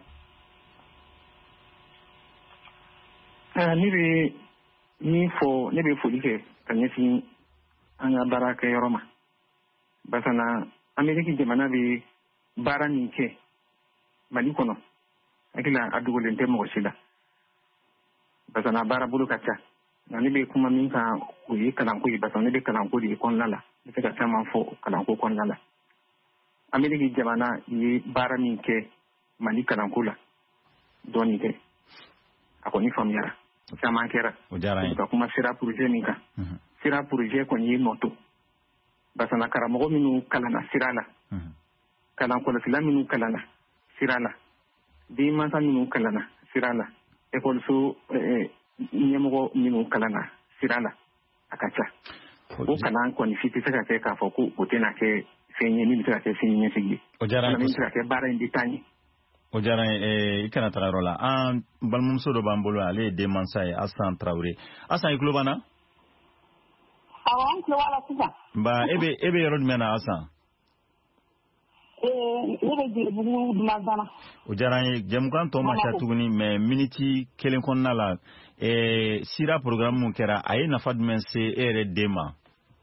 ah ni be ni fo ni be fo dike kanyesi anga barake yoroma basana Amerique jamana be barani ke Mali kono akila adugo lente mo sila basana bara bulu kacha na ni be kuma min ka uyi kalan ko basana ni be kalan ko di kon lala ni ka sama fo kalan ko kon lala Amerique jamana yi bara min ke Mali kalan ko la doni ke akoni famia sama kera ka kuma sira projet min ka sira projet ko ni moto basana karamo minu kalana sirala kalan ko la filaminu kalana sirala di masa minu kalana sirala école so nyemo minu kalana sirala akacha o kana ko ni fiti saka ke ka foku o tena ke fenye ni saka ke fenye sigi o jara ni saka ke bara indi tani o jara e ikana tararola an balmum sodo bambolo ale de mansay Asan Traoré Asan iklobana awan ko wala tuba ba ebe ebe rod mena Asan o jaran jamkan to ma chatuguni me miniti kelen konna la e sira programme mun kera ay na fadmen se ere dema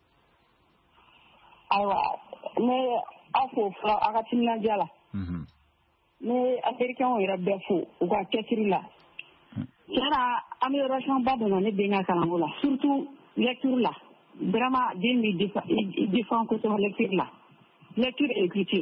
aywa me afo fra agatina jala mhm me americain o ira befo o ga ketri la kera amélioration badona ne benga kalangola surtout lecture la vraiment demi défend ko to lecture la lecture et écriture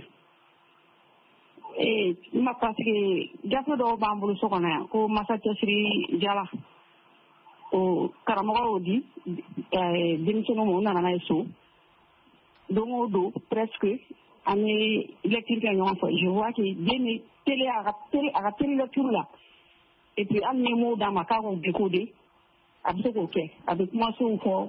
eh ma parce que gato do bambulu sokona ko masata sri jala o karamogo di eh dimitono mo nana na eso donc do presque ani lecture que on fait je vois que demi télé à télé à télé lecture là et puis an nemo dans ma carte décoder avec OK avec moi so fo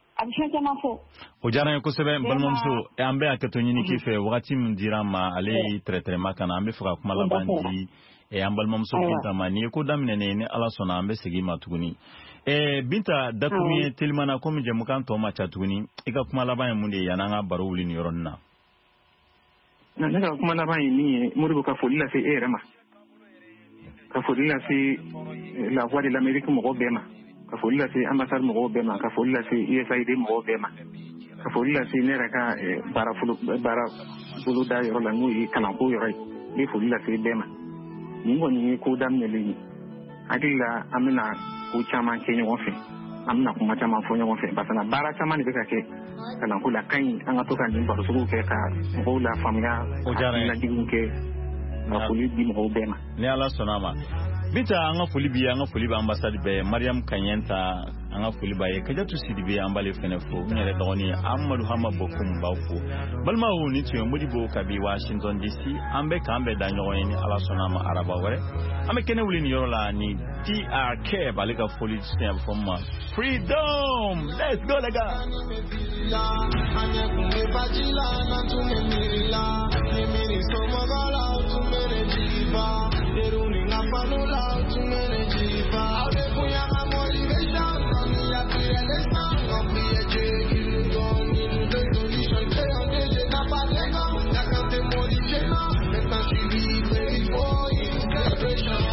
o jara ko sebe balmomso e ambe akato nyini kife wakati mdirama ale tretre makana ambe fuka kuma labandi e ambalmomso Binta mani ko damne ne ne ala sona ambe sigi matuguni e Binta dakumi tilmana ko mi jemu kan to ma chatuguni e ka kuma laban munde yananga baro wuli ni yoronna na daga kuma laban ni murgo ka folila fe erema ka folila fe la voix de l'Amérique mo bema ka folila se ambassade mo bema ka folila se U S A I D mo bema ka folila se ne raka bara fulu bara fulu da yoro la nui kana ko yoro ni folila se bema ni ngoni ko dam ne le adila amina ko chama ke nyo fe amna kuma chama fo nyo fe basana bara chama ni beka ke kana ko la kan anga to kan ni baro su ke ka ko la famia o jara na dinke na fulu di mo bema ne ala sonama Binta anga foli bi anga foli ba ambassade be Mariam Kanyenta anga foli ba ye kajatu sidibe ambale fenefo nyere doni Amadou Hama Bokum bawfo balma woni tiyo modibo kabi Washington D C ambe kambe danyo ni ala sonama araba wore ame kene wuli ni yorola ni T R K balika foli stamp from freedom. Let's go lega